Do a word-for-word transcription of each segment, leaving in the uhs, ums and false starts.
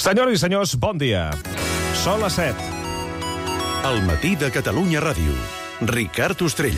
Senyores i senyors, bon dia. Són les set. Al matí de Catalunya Ràdio. Ricard Ostrell.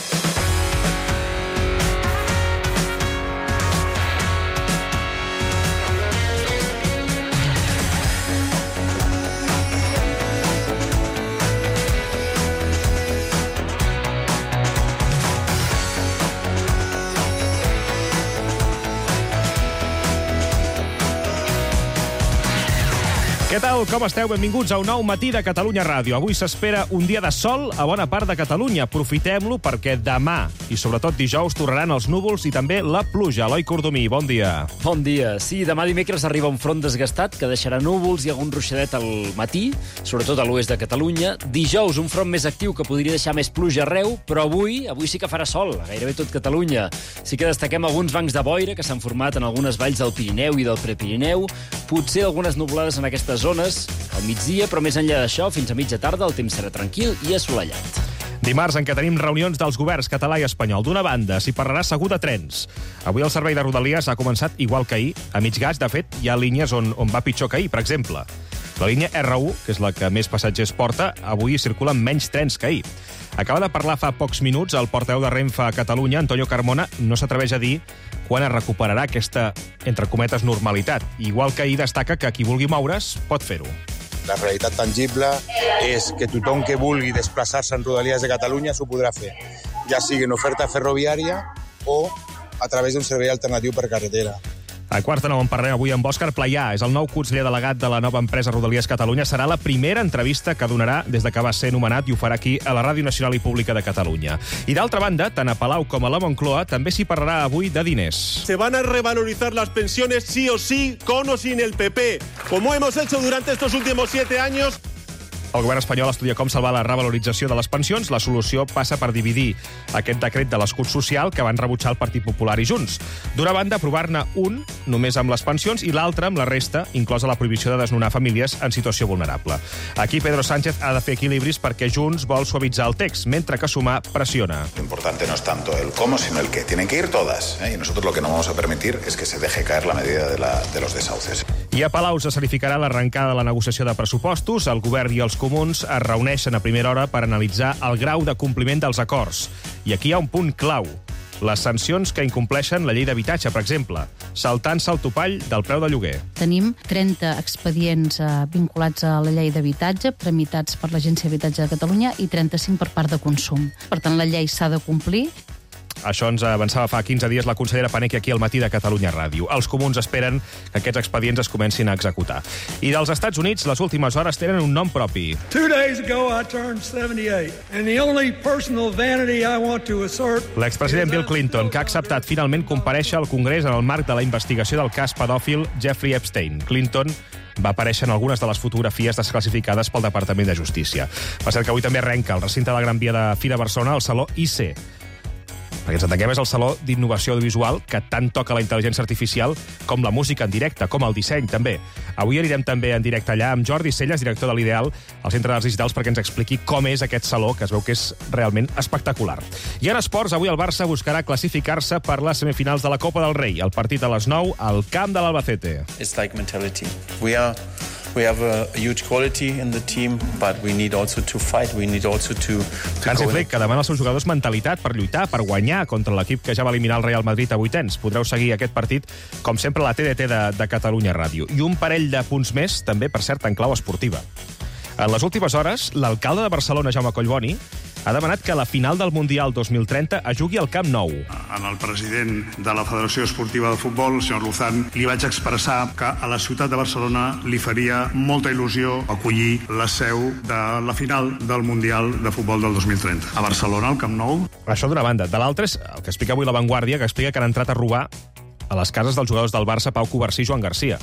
Què tal? Com esteu? Benvinguts a un nou matí de Catalunya Ràdio. Avui s'espera un dia de sol a bona part de Catalunya. Aprofitem-lo perquè demà i sobretot dijous tornaran els núvols i també la pluja. Eloi Cordomí, bon dia. Bon dia. Sí, demà dimecres arriba un front desgastat que deixarà núvols i algun ruixadet al matí, sobretot a l'oest de Catalunya. Dijous, un front més actiu que podria deixar més pluja arreu, però avui avui sí que farà sol, a gairebé tot Catalunya. Sí que destaquem alguns bancs de boira que s'han format en algunes valls del Pirineu i del Prepirineu, potser algunes nuvolades en aquestes zones al migdia, però més enllà d'això, fins a mitja tarda el temps serà tranquil i assolellat. Dimarts en què tenim reunions dels governs català i espanyol. D'una banda, s'hi parlarà segur de trens. Avui el servei de Rodalies ha començat igual que ahir. A mig gas, de fet, hi ha línies on, on va pitjor que ahir, per exemple. La línia erre u, que és la que més passatgers porta, avui circulen menys trens que ahir. Acaba de parlar fa pocs minuts el portaveu de Renfe a Catalunya, Antonio Carmona, no s'atreveix a dir quan es recuperarà aquesta, entre cometes, normalitat. Igual que ahir destaca que qui vulgui moure's pot fer-ho. La realitat tangible és que tothom que vulgui desplaçar-se en Rodalies de Catalunya s'ho podrà fer, ja sigui en oferta ferroviària o a través d'un servei alternatiu per carretera. A Quarta Nou en parlarem avui amb Òscar Playà. És el nou conseller delegat de la nova empresa Rodalies Catalunya. Serà la primera entrevista que donarà des de que va ser nomenat i ho farà aquí a la Ràdio Nacional i Pública de Catalunya. I d'altra banda, tant a Palau com a la Moncloa també s'hi parlarà avui de diners. Se van a revalorizar las pensiones sí o sí, con o sin el P P, como hemos hecho durante estos últimos siete años. El govern espanyol estudia com salvar la revalorització de les pensions. La solució passa per dividir aquest decret de l'escut social que van rebutjar el Partit Popular i Junts. D'una banda, aprovar-ne un, només amb les pensions, i l'altra amb la resta, inclosa la prohibició de desnonar famílies en situació vulnerable. Aquí Pedro Sánchez ha de fer equilibris perquè Junts vol suavitzar el text, mentre que Sumar pressiona. Lo importante no es tanto el cómo, sino el qué. Tienen que ir todas, ¿eh? Y nosotros lo que no vamos a permitir es que se deje caer la medida de, la, de los desahucios. I a Palau s'escenificarà l'arrencada de la negociació de pressupostos. El govern i els comuns es reuneixen a primera hora per analitzar el grau de compliment dels acords. I aquí hi ha un punt clau. Les sancions que incompleixen la llei d'habitatge, per exemple, saltant-se el topall del preu de lloguer. Tenim trenta expedients eh, vinculats a la llei d'habitatge, tramitats per l'Agència d'Habitatge de Catalunya, i trenta-cinc per part de consum. Per tant, la llei s'ha de complir. Això ens avançava fa quinze dies la consellera Paneque aquí al matí de Catalunya Ràdio. Els comuns esperen que aquests expedients es comencin a executar. I dels Estats Units, les últimes hores tenen un nom propi. Two days ago I turned seventy-eight, and the only personal vanity I want to assert... L'expresident Bill Clinton, que ha acceptat finalment comparèixer al Congrés en el marc de la investigació del cas pedòfil Jeffrey Epstein. Clinton va aparèixer en algunes de les fotografies desclassificades pel Departament de Justícia. Va ser que avui també arrenca el recinte de la Gran Via de Fira Barcelona, el Saló I C. Perquè ens entenguem, és el Saló d'Innovació Audiovisual que tant toca la intel·ligència artificial com la música en directe, com el disseny, també. Avui anirem també en directe allà amb Jordi Celles, director de l'Ideal, al Centre d'Arts Digitals, perquè ens expliqui com és aquest saló, que es veu que és realment espectacular. I en esports, avui el Barça buscarà classificar-se per les semifinals de la Copa del Rei. El partit a les nou al camp de l'Albacete. It's like mentality. We are... We have a huge quality in the team, but we need also to fight. We need also to... to Hansi Flick, que demana als seus jugadors mentalitat per lluitar, per guanyar contra l'equip que ja va eliminar el Real Madrid a vuitens. Podreu seguir aquest partit, com sempre, a la T D T de, de Catalunya Ràdio. I un parell de punts més, també, per cert, en clau esportiva. En les últimes hores, l'alcalde de Barcelona, Jaume Collboni, ha demanat que la final del Mundial dos mil trenta es jugui al Camp Nou. En el president de la Federació Esportiva de Futbol, el senyor Luzán, li vaig expressar que a la ciutat de Barcelona li faria molta il·lusió acollir la seu de la final del Mundial de Futbol del dos mil trenta. A Barcelona, al Camp Nou. Això d'una banda. De l'altra és el que explica avui La Vanguardia, que explica que han entrat a robar a les cases dels jugadors del Barça, Pau Covarsí i Joan Garcia.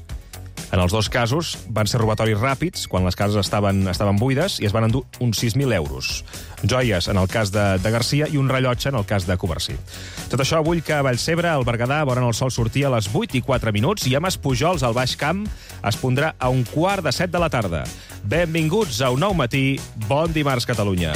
En els dos casos van ser robatoris ràpids, quan les cases estaven, estaven buides, i es van endur uns sis mil euros. Joies en el cas de, de Garcia i un rellotge en el cas de Covarsí. Tot això vull que a Vallcebre, al Berguedà, veuran el sol sortir a les vuit i quatre minuts i a Maspujols, al Baix Camp, es pondrà a un quart de set de la tarda. Benvinguts a un nou matí. Bon dimarts, Catalunya.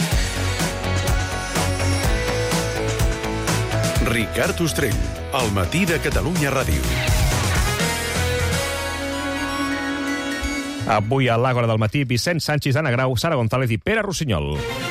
Ricard Ostrell, al matí de Catalunya Ràdio. Avui a l'Àgora del Matí, Vicent Sánchez, Anna Grau, Sara González i Pere Rossinyol.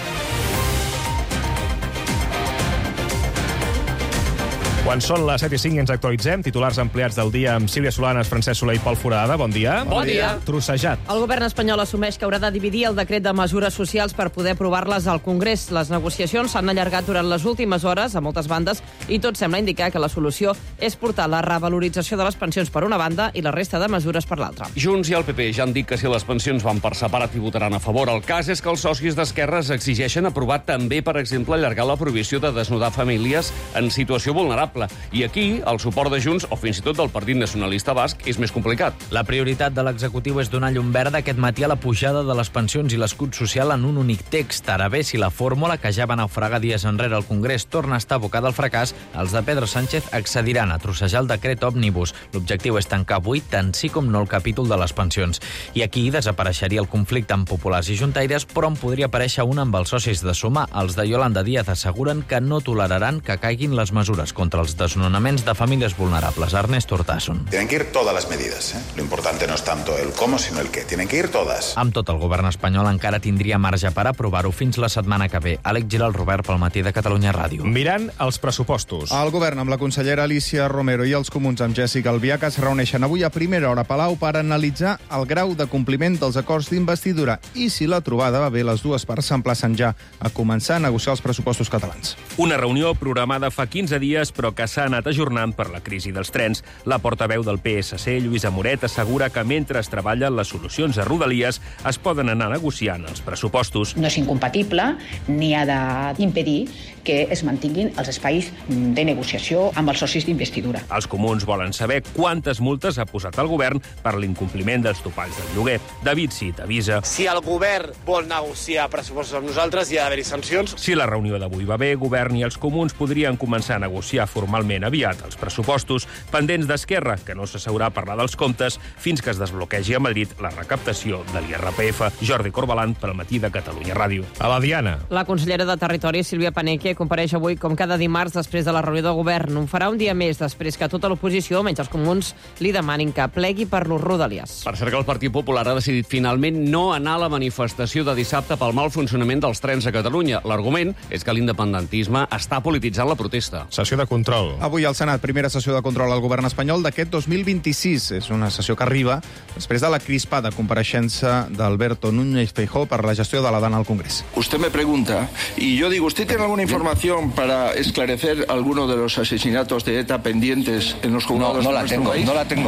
Quan són les set i cinc ens actualitzem. Titulars ampliats del dia amb Sílvia Solanes, Francesc Soler i Pol Foradada. Bon dia. Bon dia. Trossejat. El govern espanyol assumeix que haurà de dividir el decret de mesures socials per poder aprovar-les al Congrés. Les negociacions s'han allargat durant les últimes hores a moltes bandes i tot sembla indicar que la solució és portar la revalorització de les pensions per una banda i la resta de mesures per l'altra. Junts i el P P ja han dit que si les pensions van per separat hi votaran a favor. El cas és que els socis d'Esquerra exigeixen aprovar també, per exemple, allargar la prohibició de desnudar famílies en situació vulnerable. I aquí, el suport de Junts, o fins i tot del Partit Nacionalista Basc, és més complicat. La prioritat de l'executiu és donar llum verda aquest matí a la pujada de les pensions i l'escut social en un únic text. Ara bé, si la fórmula, que ja va naufragar dies enrere al Congrés, torna a estar abocada al fracàs, els de Pedro Sánchez accediran a trossejar el decret òmnibus. L'objectiu és tancar avui tant sí com no el capítol de les pensions. I aquí desapareixeria el conflicte amb populars i juntaires, però en podria aparèixer un amb els socis de Sumar. Els de Yolanda Díaz asseguren que no toleraran que caiguin les mesures contra els desnonaments de famílies vulnerables. Ernesto Urtasun. Tienen que ir todas las medidas, ¿eh? Lo importante no es tanto el cómo, sino el qué. Tienen que ir todas. Amb tot, el govern espanyol encara tindria marge per aprovar-ho fins la setmana que ve. Àlex Giral, Robert, pel Matí de Catalunya Ràdio. Mirant els pressupostos. El govern amb la consellera Alicia Romero i els comuns amb Jèssica Albiach es reuneixen avui a primera hora a Palau per analitzar el grau de compliment dels acords d'investidura i, si la trobada va bé, les dues parts s'emplacen ja a començar a negociar els pressupostos catalans. Una reunió programada fa quinze dies, però que s'ha anat ajornant per la crisi dels trens. La portaveu del P S C, Lluïsa Moret, assegura que mentre es treballen les solucions a Rodalies es poden anar negociant els pressupostos. No és incompatible ni ha d'impedir que es mantinguin els espais de negociació amb els socis d'investidura. Els comuns volen saber quantes multes ha posat el govern per l'incompliment dels topalls del lloguer. David Cid avisa. Si el govern vol negociar pressupostos amb nosaltres, hi ha d'haver-hi sancions. Si la reunió d'avui va bé, govern i els comuns podrien començar a negociar formalment aviat els pressupostos, pendents d'Esquerra, que no s'asseurà a parlar dels comptes fins que es desbloquegi a Madrid la recaptació de l'I R P F. Jordi Corbalan, pel Matí de Catalunya Ràdio. A la Diana. La consellera de Territori, Sílvia Paneque, compareix avui com cada dimarts després de la reunió del govern. Ho farà un dia més després que tota l'oposició, menys els comuns, li demanin que plegui per los Rodalies. Per cert que el Partit Popular ha decidit finalment no anar a la manifestació de dissabte pel mal funcionament dels trens a Catalunya. L'argument és que l'independentisme està polititzant la protesta. Sessió de control. Avui al Senat, primera sessió de control al govern espanyol d'aquest dos mil vint-i-sis. És una sessió que arriba després de la crispada compareixença d'Alberto Núñez Feijóo per la gestió de la Dana al Congrés. Usted me pregunta, y yo digo, ¿usted tiene alguna información para esclarecer alguno de los asesinatos de ETA pendientes en los juzgados no, no de la nuestro tengo, país? No la tengo.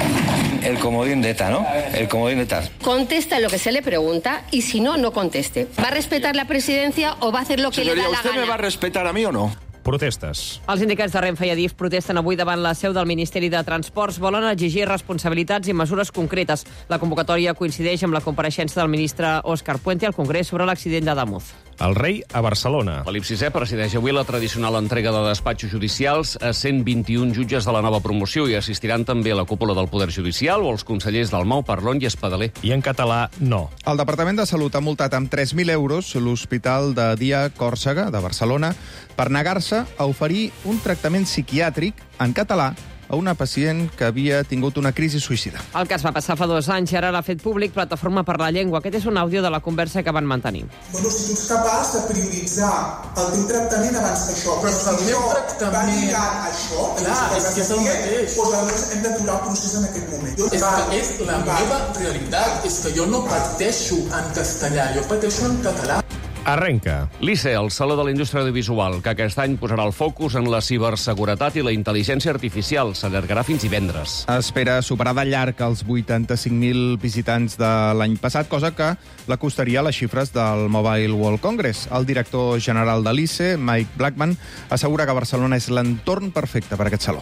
El comodín de ETA, ¿no? El comodín de ETA. Contesta lo que se le pregunta y si no, no conteste. ¿Va a respetar la presidencia o va a hacer lo que Señoría, le da la ¿usted gana? me va a respetar a mí o no? Protestes. Els sindicats de Renfe i Adif protesten avui davant la seu del Ministeri de Transports. Volen exigir responsabilitats i mesures concretes. La convocatòria coincideix amb la compareixença del ministre Òscar Puente al Congrés sobre l'accident d'Adamuz. El rei a Barcelona. Felip sisè presideix avui la tradicional entrega de despatxos judicials a cent vint-i-un jutges de la nova promoció i assistiran també a la cúpula del Poder Judicial o els consellers Dalmau, Parlon i Espadaler. I en català, no. El Departament de Salut ha multat amb tres mil euros l'Hospital de Dia Còrsega de Barcelona per negar-se a oferir un tractament psiquiàtric en català a una pacient que havia tingut una crisi suïcida. El cas va passar fa dos anys i ara l'ha fet públic Plataforma per la Llengua. Aquest és un àudio de la conversa que van mantenir. Bueno, si tu ets capaç de prioritzar el teu tractament abans que això, però si el meu tractament va lligat a això, clar, és que és el mateix. Doncs aleshores hem d'aturar el procés en aquest moment. És que és la meva realitat, és que jo no pateixo en castellà, jo pateixo en català. Arrenca. L'I C E, el Saló de la Indústria Audiovisual, que aquest any posarà el focus en la ciberseguretat i la intel·ligència artificial. S'allargarà fins divendres. Espera superar de llarg els vuitanta-cinc mil visitants de l'any passat, cosa que l'acostaria a les xifres del Mobile World Congress. El director general de l'I C E, Mike Blackman, assegura que Barcelona és l'entorn perfecte per a aquest saló.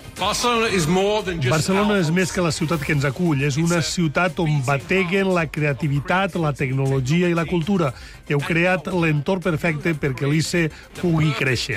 Barcelona és més que la ciutat que ens acull. És una ciutat on bateguen la creativitat, la tecnologia i la cultura. Heu creat l'entorn l'entorn perfecte perquè l'I C E pugui créixer.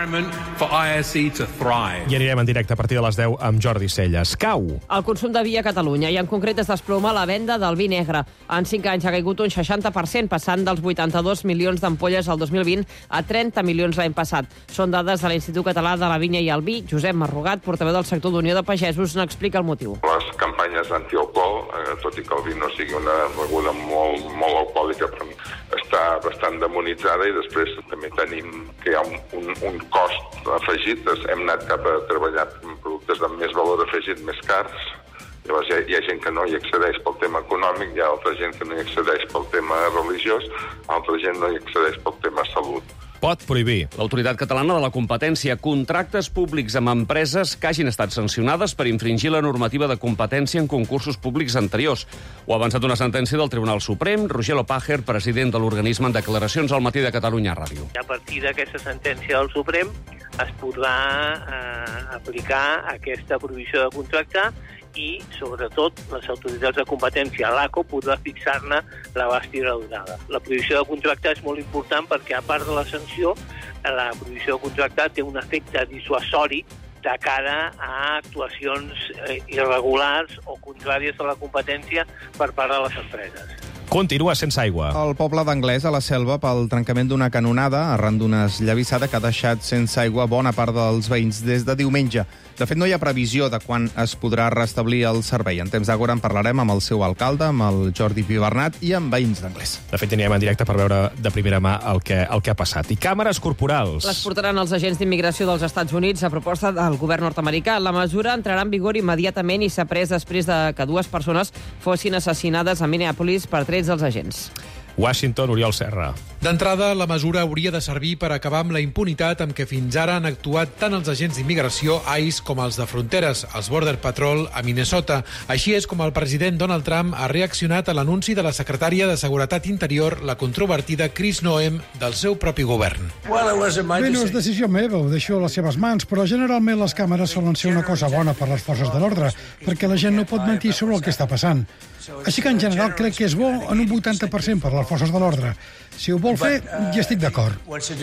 I anirem en directe a partir de les deu amb Jordi Celles. Cau. El consum de vi a Catalunya i en concret es desploma la venda del vi negre. En cinc anys ha caigut un seixanta per cent, passant dels vuitanta-dos milions d'ampolles al dos mil vint a trenta milions l'any passat. Són dades de l'Institut Català de la Vinya i el Vi. Josep Marrugat, portaveu del sector d'Unió de Pagesos, n'explica el motiu. Les campanyes antialcohol, eh, tot i que el vi no sigui una beguda molt, molt alcohòlica, però està bastant demonitzada, i després també tenim que hi ha un, un, un cost afegit. Hem anat cap a treballar amb productes de més valor afegit, més cars. Llavors hi ha, hi ha gent que no hi accedeix pel tema econòmic, hi ha altra gent que no hi accedeix pel tema religiós, altra gent no hi accedeix pel tema salut. Pot prohibir. L'Autoritat Catalana de la Competència, contractes públics amb empreses que hagin estat sancionades per infringir la normativa de competència en concursos públics anteriors. Ho ha avançat una sentència del Tribunal Suprem. Roger Lopáger, president de l'organisme, en declaracions al Matí de Catalunya Ràdio. A partir d'aquesta sentència del Suprem es podrà eh, aplicar aquesta prohibició de contractar i, sobretot, les autoritats de competència, l'A C O, podrà fixar-ne l'abast i la durada. La prohibició de contractar és molt important perquè, a part de la sanció, la prohibició de contractar té un efecte dissuasori de cara a actuacions irregulars o contràries a la competència per part de les empreses. Continua sense aigua. El poble d'Anglès, a la Selva, pel trencament d'una canonada arran d'una esllavissada que ha deixat sense aigua bona part dels veïns des de diumenge. De fet, no hi ha previsió de quan es podrà restablir el servei. En temps d'agora en parlarem amb el seu alcalde, amb el Jordi Pibernat, i amb veïns d'Anglès. De fet, anirem en directe per veure de primera mà el que, el que ha passat. I càmeres corporals. Les portaran els agents d'immigració dels Estats Units a proposta del govern nord-americà. La mesura entrarà en vigor immediatament i s'ha pres després de que dues persones fossin assassinades a Minneapolis per trets dels agents. Washington, Oriol Serra. D'entrada, la mesura hauria de servir per acabar amb la impunitat amb què fins ara han actuat tant els agents d'immigració I C E com els de fronteres, els Border Patrol a Minnesota. Així és com el president Donald Trump ha reaccionat a l'anunci de la secretària de Seguretat Interior, la controvertida Chris Noem, del seu propi govern. Bé, no és decisió meva, ho deixo a les seves mans, però generalment les càmeres solen ser una cosa bona per les forces de l'ordre, perquè la gent no pot mentir sobre el que està passant. Així que, en general, crec que és bo en un vuitanta per cent per les forces de l'ordre. Si ho vol fer, ja estic d'acord.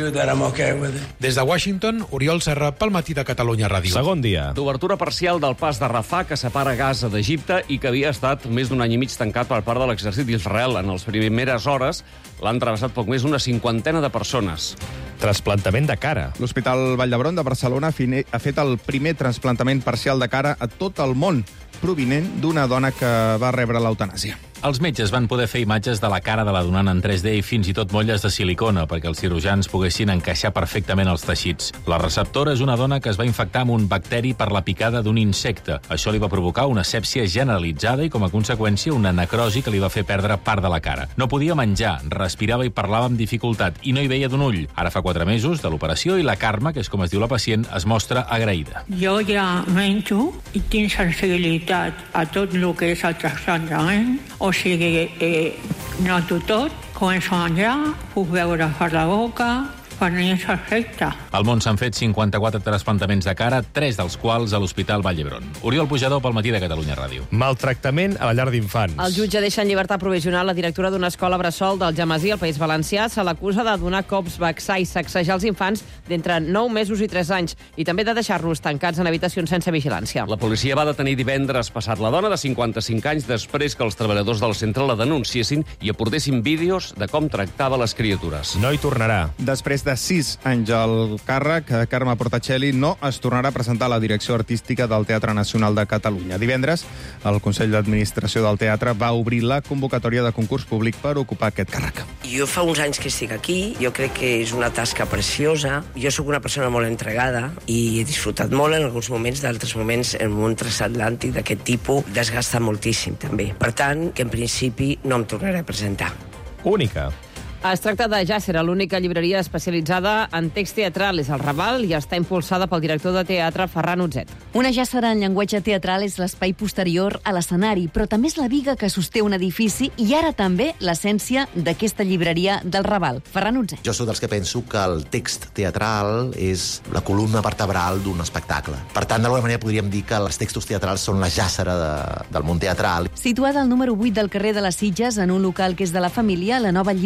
Des de Washington, Oriol Serra, pel Matí de Catalunya Ràdio. Segon dia. D'obertura parcial del pas de Rafah, que separa Gaza d'Egipte i que havia estat més d'un any i mig tancat per part de l'exèrcit d'Israel. En les primeres hores l'han travessat poc més d'una cinquantena de persones. Trasplantament de cara. L'Hospital Vall d'Hebron de Barcelona ha fet el primer trasplantament parcial de cara a tot el món, provinent d'una dona que va rebre l'eutanàsia. Els metges van poder fer imatges de la cara de la donant en tres D i fins i tot motlles de silicona perquè els cirurgians poguessin encaixar perfectament els teixits. La receptora és una dona que es va infectar amb un bacteri per la picada d'un insecte. Això li va provocar una sèpsia generalitzada i, com a conseqüència, una necrosi que li va fer perdre part de la cara. No podia menjar, respirava i parlava amb dificultat i no hi veia d'un ull. Ara fa quatre mesos de l'operació i la Carme, que és com es diu la pacient, es mostra agraïda. Jo ja menjo i tinc sensibilitat a tot el que és el trasplantament. O sigui, eh, noto tot, començo a menjar, puc veure per la boca, per mi és perfecte. Al món s'han fet cinquanta-quatre trasplantaments de cara, tres dels quals a l'Hospital Vall d'Hebron. Oriol Pujador, pel Matí de Catalunya Ràdio. Maltractament a la llar d'infants. El jutge deixa en llibertat provisional la directora d'una escola bressol del Algemesí, al País Valencià. Se l'acusa de donar cops, vexar i sacsejar els infants d'entre nou mesos i tres anys i també de deixar-los tancats en habitacions sense vigilància. La policia va detenir divendres passat la dona de cinquanta-cinc anys després que els treballadors del centre la denunciessin i aportessin vídeos de com tractava les criatures. No hi tornarà. Després de sis anys al càrrec, Carme Portacelli no es tornarà a presentar a la direcció artística del Teatre Nacional de Catalunya. Divendres, el Consell d'Administració del Teatre va obrir la convocatòria de concurs públic per ocupar aquest càrrec. Jo fa uns anys que estic aquí, jo crec que és una tasca preciosa. Jo sóc una persona molt entregada i he disfrutat molt en alguns moments, d'altres moments en un transatlàntic d'aquest tipus desgasta moltíssim també. Per tant, que en principi no em tornaré a presentar. Única. Es tracta de Jàssera, l'única llibreria especialitzada en text teatral. És el Raval i està impulsada pel director de teatre Ferran Utzet. Una jàssera en llenguatge teatral és l'espai posterior a l'escenari, però també és la biga que sosté un edifici i ara també l'essència d'aquesta llibreria del Raval. Ferran Utzet. Jo sóc dels que penso que el text teatral és la columna vertebral d'un espectacle. Per tant, d'alguna manera podríem dir que els textos teatrals són la jàssera de, del món teatral. Situada al número vuit del carrer de les Sitges, en un local que és de la família, la nova llibreria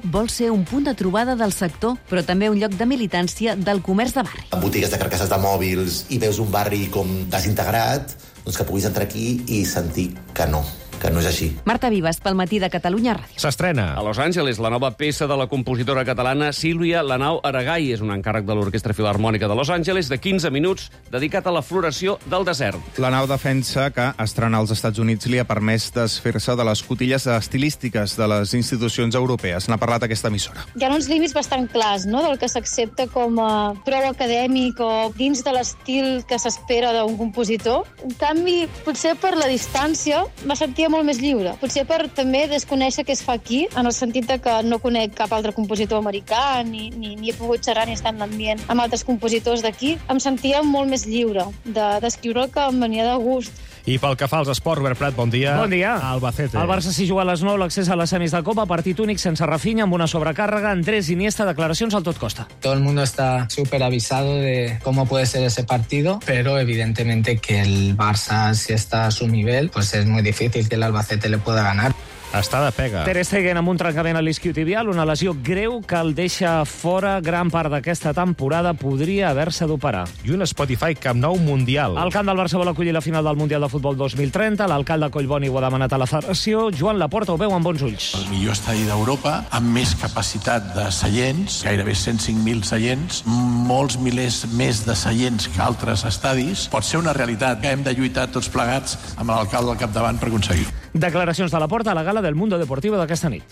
vol ser un punt de trobada del sector, però també un lloc de militància del comerç de barri. En botigues de carcasses de mòbils i veus un barri com desintegrat, doncs que puguis entrar aquí i sentir que no, que no és així. Marta Vives, pel Matí de Catalunya Ràdio. S'estrena a Los Angeles la nova peça de la compositora catalana Sílvia Lanau Aragay. És un encàrrec de l'Orquestra Filharmònica de Los Angeles de quinze minuts dedicat a la floració del desert. Lanau defensa que estrenar als Estats Units li ha permès desfer-se de les cotilles estilístiques de les institucions europees. N'ha parlat aquesta emissora. Hi ha uns límits bastant clars, no?, del que s'accepta com a prou acadèmic o dins de l'estil que s'espera d'un compositor. En canvi, potser per la distància m'ha sentit molt més lliure. Potser per també desconèixer què es fa aquí, en el sentit de que no conec cap altre compositor americà, ni, ni, ni he pogut xerrar ni estar en l'ambient amb altres compositors d'aquí. Em sentia molt més lliure d'escriure de, el que em venia de gust. I pel que fa als esports, Robert Prat, bon dia. Bon dia. Albacete. El Barça s'hi juga a les nou l'accés a les semis de Copa, partit únic sense Rafinha, amb una sobrecàrrega. Andrés Iniesta, declaracions al tot costa. Todo el mundo está súper avisado de cómo puede ser ese partido, pero evidentemente que el Barça, si está a su nivel, pues es muy difícil que el Albacete le pueda ganar. Està de pega. Ter Stegen amb un trencament a l'isquiotibial, una lesió greu que el deixa fora gran part d'aquesta temporada, podria haver-se d'operar. I un Spotify Camp Nou mundial. El camp del Barça vol acollir la final del Mundial de Futbol dos mil trenta, l'alcalde Collboni ho ha demanat a la federació, Joan Laporta ho veu amb bons ulls. El millor estadi d'Europa, amb més capacitat de seients, gairebé cent cinc mil seients, molts milers més de seients que altres estadis. Pot ser una realitat que hem de lluitar tots plegats amb l'alcalde al capdavant per aconseguir. Declaracions de Laporta a la gala del Mundo Deportivo d'aquesta nit.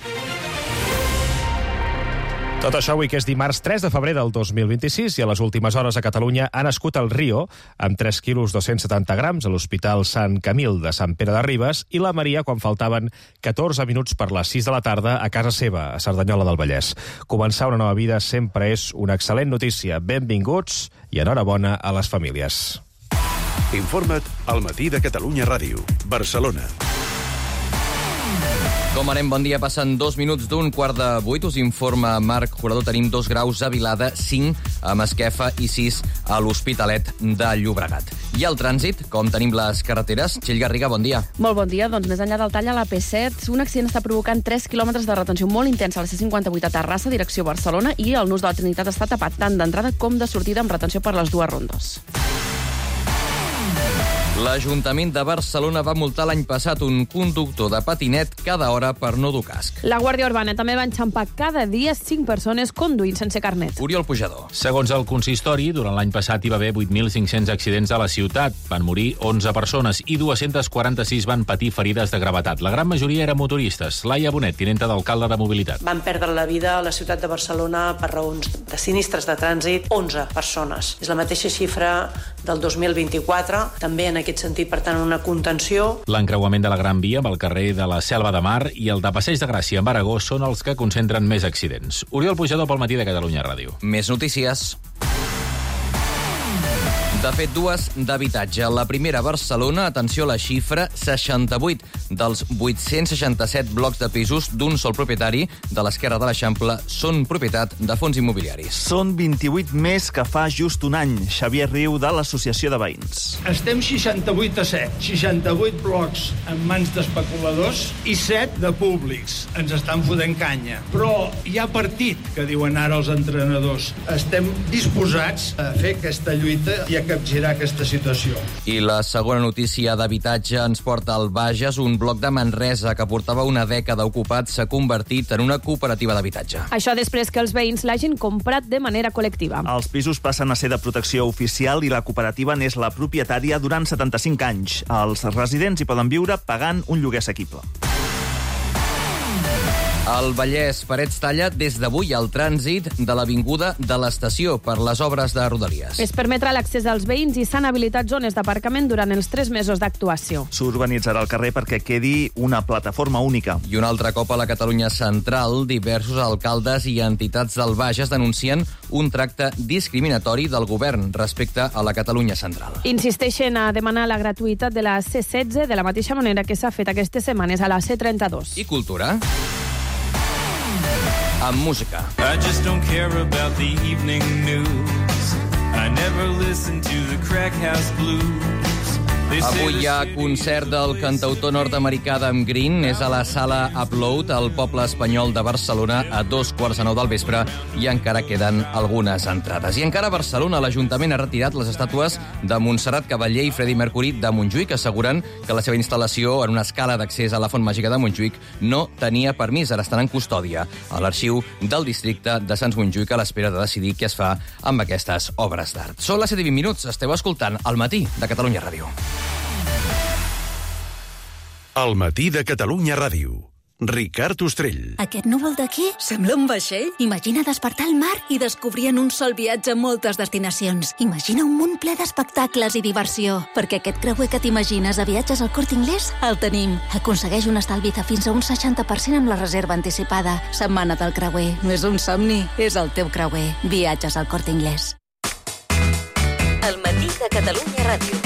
Tot això avui, que és dimarts tres de febrer del dos mil vint-i-sis, i a les últimes hores a Catalunya ha nascut el Rio, amb tres quilos dos-cents setanta grams, a l'Hospital Sant Camil de Sant Pere de Ribes, i la Maria quan faltaven catorze minuts per les sis de la tarda a casa seva, a Cerdanyola del Vallès. Començar una nova vida sempre és una excel·lent notícia. Benvinguts i enhorabona a les famílies. Informa't al Matí de Catalunya Ràdio, Barcelona. Com anem? Bon dia. Passen dos minuts d'un quart de vuit. Us informa Marc Jurador. Tenim dos graus a Vilada, cinc a Masquefa i sis a l'Hospitalet de Llobregat. I el trànsit, com tenim les carreteres? Txell Garriga, bon dia. Molt bon dia. Doncs més enllà del tall a la P set, un accident està provocant tres quilòmetres de retenció molt intensa a la C cinquanta-vuit a Terrassa, direcció Barcelona, i el nus de la Trinitat està tapat tant d'entrada com de sortida amb retenció per les dues rondes. L'Ajuntament de Barcelona va multar l'any passat un conductor de patinet cada hora per no dur casc. La Guàrdia Urbana també va enxampar cada dia cinc persones conduint sense carnet. Oriol Pujador. Segons el consistori, durant l'any passat hi va haver vuit mil cinc-cents accidents a la ciutat. Van morir onze persones i dues-centes quaranta-sis van patir ferides de gravetat. La gran majoria eren motoristes. Laia Bonet, tinenta d'alcalde de Mobilitat. Van perdre la vida a la ciutat de Barcelona per raons de sinistres de trànsit onze persones. És la mateixa xifra del dos mil vint-i-quatre, també en aquest sentit, per tant, una contenció. L'encreuament de la Gran Via amb el carrer de la Selva de Mar i el de Passeig de Gràcia amb Aragó són els que concentren més accidents. Oriol Pujador pel Matí de Catalunya Ràdio. Més notícies. De fet, dues d'habitatge. La primera a Barcelona, atenció a la xifra, seixanta-vuit dels vuit-cents seixanta-set blocs de pisos d'un sol propietari de l'esquerra de l'Eixample són propietat de fons immobiliaris. Són vint-i-vuit més que fa just un any. Xavier Riu, de l'Associació de Veïns. Estem seixanta-vuit a set. seixanta-vuit blocs en mans d'especuladors i set de públics. Ens estan fotent canya. Però hi ha partit, que diuen ara els entrenadors. Estem disposats a fer aquesta lluita i a capgirar aquesta situació. I la segona notícia d'habitatge ens porta al Bages. Un bloc de Manresa que portava una dècada ocupat s'ha convertit en una cooperativa d'habitatge. Això després que els veïns l'hagin comprat de manera col·lectiva. Els pisos passen a ser de protecció oficial i la cooperativa n'és la propietària durant setanta-cinc anys. Els residents hi poden viure pagant un lloguer assequible. El Vallès Parets talla des d'avui el trànsit de l'avinguda de l'Estació per les obres de Rodalies. Es permetrà l'accés dels veïns i s'han habilitat zones d'aparcament durant els tres mesos d'actuació. S'urbanitzarà el carrer perquè quedi una plataforma única. I un altre cop a la Catalunya central, diversos alcaldes i entitats del Bages denuncien un tracte discriminatori del govern respecte a la Catalunya central. Insisteixen a demanar la gratuïtat de la C setze de la mateixa manera que s'ha fet aquestes setmanes a la C trenta-dos. I cultura? Amb música. I just don't care about the evening news. I never listen to the crack house blues. Avui hi ha concert del cantautor nord-americà d'Am Green. És a la sala Upload, al poble espanyol de Barcelona, a dos quarts de nou del vespre, i encara queden algunes entrades. I encara a Barcelona, l'Ajuntament ha retirat les estàtues de Montserrat Cavaller i Freddie Mercury de Montjuïc, asseguren que la seva instal·lació en una escala d'accés a la Font Màgica de Montjuïc no tenia permís. Ara estan en custòdia a l'arxiu del districte de Sants Montjuïc a l'espera de decidir què es fa amb aquestes obres d'art. Són les set i vint minuts. Esteu escoltant El matí de Catalunya Ràdio. El matí de Catalunya Ràdio. Ricard Ostrell. Aquest núvol d'aquí sembla un vaixell. Imagina despertar al mar i descobrir en un sol viatge moltes destinacions. Imagina un munt ple d'espectacles i diversió. Perquè aquest creuer que t'imagines a Viatges al Corte Inglés el tenim. Aconsegueix un estalvi de fins a un seixanta per cent amb la reserva anticipada. Setmana del creuer. No és un somni, és el teu creuer. Viatges al Corte Inglés. El matí de Catalunya Ràdio.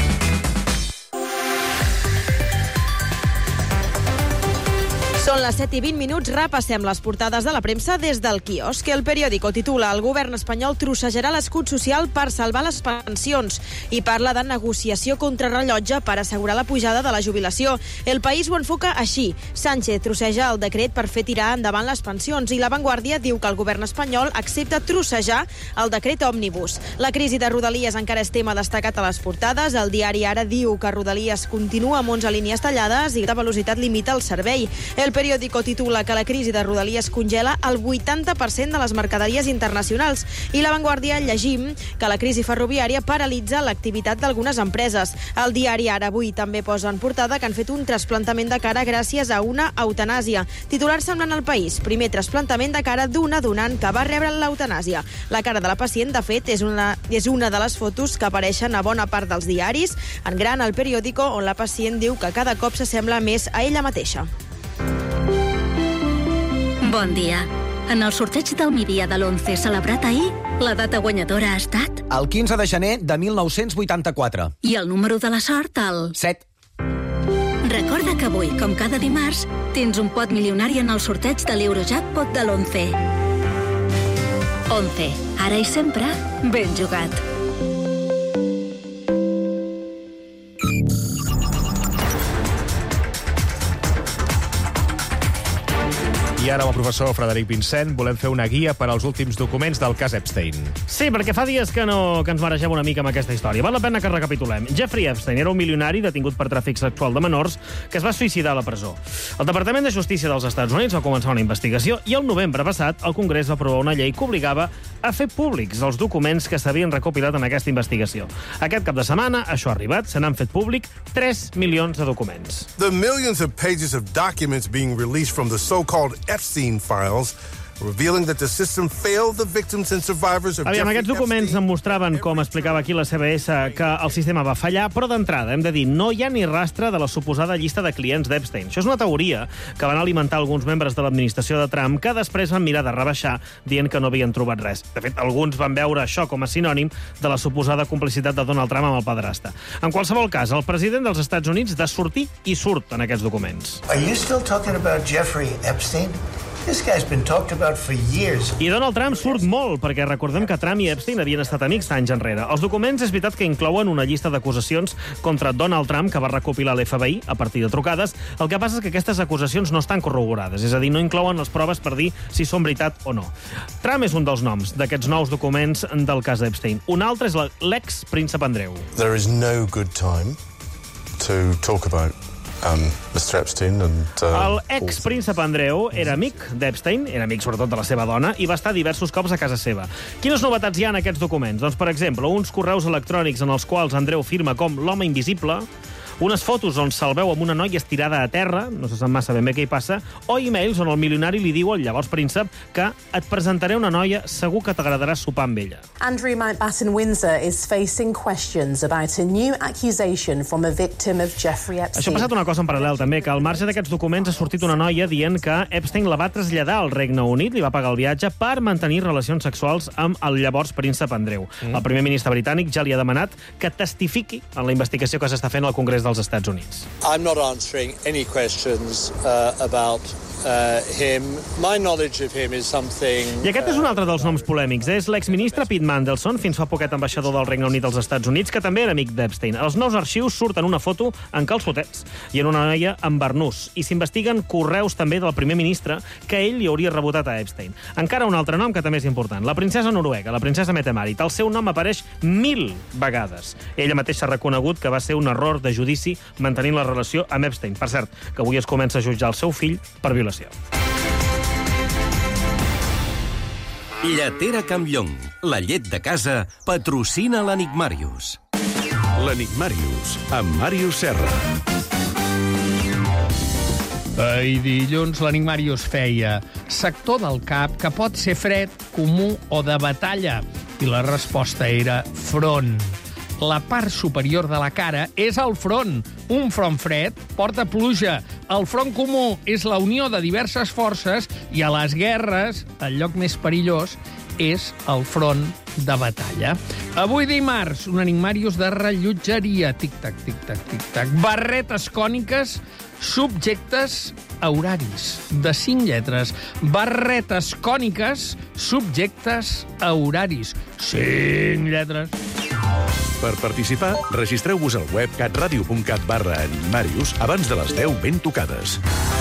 Són les set i vint minuts, repassem les portades de la premsa des del quiosc. El periòdico titula El govern espanyol trossejarà l'escut social per salvar les pensions i parla de negociació contrarrellotge per assegurar la pujada de la jubilació. El País ho enfoca així. Sánchez trosseja el decret per fer tirar endavant les pensions i La Vanguardia diu que el govern espanyol accepta trossejar el decret òmnibus. La crisi de Rodalies encara és tema destacat a les portades. El diari Ara diu que Rodalies continua amb onze línies tallades i la velocitat limita el servei. El El periòdico titula que la crisi de Rodalies congela el vuitanta per cent de les mercaderies internacionals i La Vanguardia llegim que la crisi ferroviària paralitza l'activitat d'algunes empreses. El diari Ara avui també posa en portada que han fet un trasplantament de cara gràcies a una eutanàsia. Titular semblant al País. Primer trasplantament de cara d'una donant que va rebre l'eutanàsia. La cara de la pacient, de fet, és una, és una de les fotos que apareixen a bona part dels diaris. En gran, al periòdico, on la pacient diu que cada cop s'assembla més a ella mateixa. Bon dia. En el sorteig del migdia de l'onze celebrat ahir, la data guanyadora ha estat... El quinze de gener de mil nou-cents vuitanta-quatre. I el número de la sort, el... set. Recorda que avui, com cada dimarts, tens un pot milionari en el sorteig de l'Eurojackpot de l'onze. onze. Ara i sempre, ben jugat. I ara amb el professor Frederic Vincent volem fer una guia per als últims documents del cas Epstein. Sí, perquè fa dies que, no, que ens maregem una mica amb aquesta història. Val la pena que recapitulem. Jeffrey Epstein era un milionari detingut per tràfic sexual de menors que es va suïcidar a la presó. El Departament de Justícia dels Estats Units va començar una investigació i el novembre passat el Congrés va aprovar una llei que obligava a fer públics els documents que s'havien recopilat en aquesta investigació. Aquest cap de setmana això ha arribat, se n'han fet públic tres milions de documents. The millions of pages of documents being released from the so-called Epstein files revealing that the system failed the victims and survivors of Aviam, Jeffrey aquests documents em mostraven, com explicava aquí la C B S, que el sistema va fallar, però d'entrada, hem de dir, no hi ha ni rastre de la suposada llista de clients d'Epstein. Això és una teoria que van alimentar alguns membres de l'administració de Trump que després van mirar de rebaixar dient que no havien trobat res. De fet, alguns van veure això com a sinònim de la suposada complicitat de Donald Trump amb el padrastre. En qualsevol cas, el president dels Estats Units de sortir i surt en aquests documents. Are you still talking about Jeffrey Epstein? This guy's been talked about for years. I Donald Trump surt molt, perquè recordem que Trump i Epstein havien estat amics anys enrere. Els documents és veritat que inclouen una llista d'acusacions contra Donald Trump que va recopilar l'F B I a partir de trucades. El que passa és que aquestes acusacions no estan corroborades, és a dir, no inclouen les proves per dir si són veritat o no. Trump és un dels noms d'aquests nous documents del cas d'Epstein. Un altre és l'ex-príncep Andreu. There is no good time to talk about Um, mister Epstein and, uh, el ex-príncep Andreu era amic d'Epstein, era amic sobretot de la seva dona, i va estar diversos cops a casa seva. Quines novetats hi ha en aquests documents? Doncs, per exemple, uns correus electrònics en els quals Andreu firma com l'home invisible, unes fotos on se'l veu amb una noia estirada a terra, no se sap massa ben bé què hi passa, o e-mails on el milionari li diu al llavors príncep que et presentaré una noia, segur que t'agradarà sopar amb ella. Andrew Mountbatten Windsor is facing questions about a new accusation from a victim of Jeffrey Epstein. Això ha passat una cosa en paral·lel, també, que al marge d'aquests documents ha sortit una noia dient que Epstein la va traslladar al Regne Unit, li va pagar el viatge per mantenir relacions sexuals amb el llavors príncep Andreu. Mm. El primer ministre britànic ja li ha demanat que testifiqui en la investigació que s'està fent al Congrés dels Estats Units. I'm not answering any questions uh, about uh, him. My knowledge of him is something... I aquest és un altre dels noms polèmics. És l'exministre Pete Mandelson, fins fa poquet ambaixador del Regne Unit als Estats Units, que també era amic d'Epstein. Els nous arxius surten una foto en calçotets i en una noia amb barnús. I s'investiguen correus també del primer ministre que ell li hauria rebotat a Epstein. Encara un altre nom que també és important. La princesa noruega, la princesa Mette-Marit. El seu nom apareix mil vegades. Ella mateixa ha reconegut que va ser un error de judici mantenint la relació amb Epstein. Per cert, que avui es comença a jutjar el seu fill per violació. Lletera Campllong, la llet de casa, patrocina l'Enigmàrius. L'Enigmàrius, amb Màrius Serra. I dilluns l'Enigmàrius feia sector del cap que pot ser fred, comú o de batalla. I la resposta era front. La part superior de la cara és el front. Un front fred porta pluja. El front comú és la unió de diverses forces i a les guerres, el lloc més perillós, és el front de batalla. Avui dimarts, un Enigmàrius de rellotgeria. Tic-tac, tic-tac, tic-tac. Barretes còniques, subjectes a horaris, de cinc lletres. Barretes còniques, subjectes a horaris. Cinc lletres. Per participar, registreu-vos al web catradio.cat barra Enigmàrius abans de les deu ben tocades.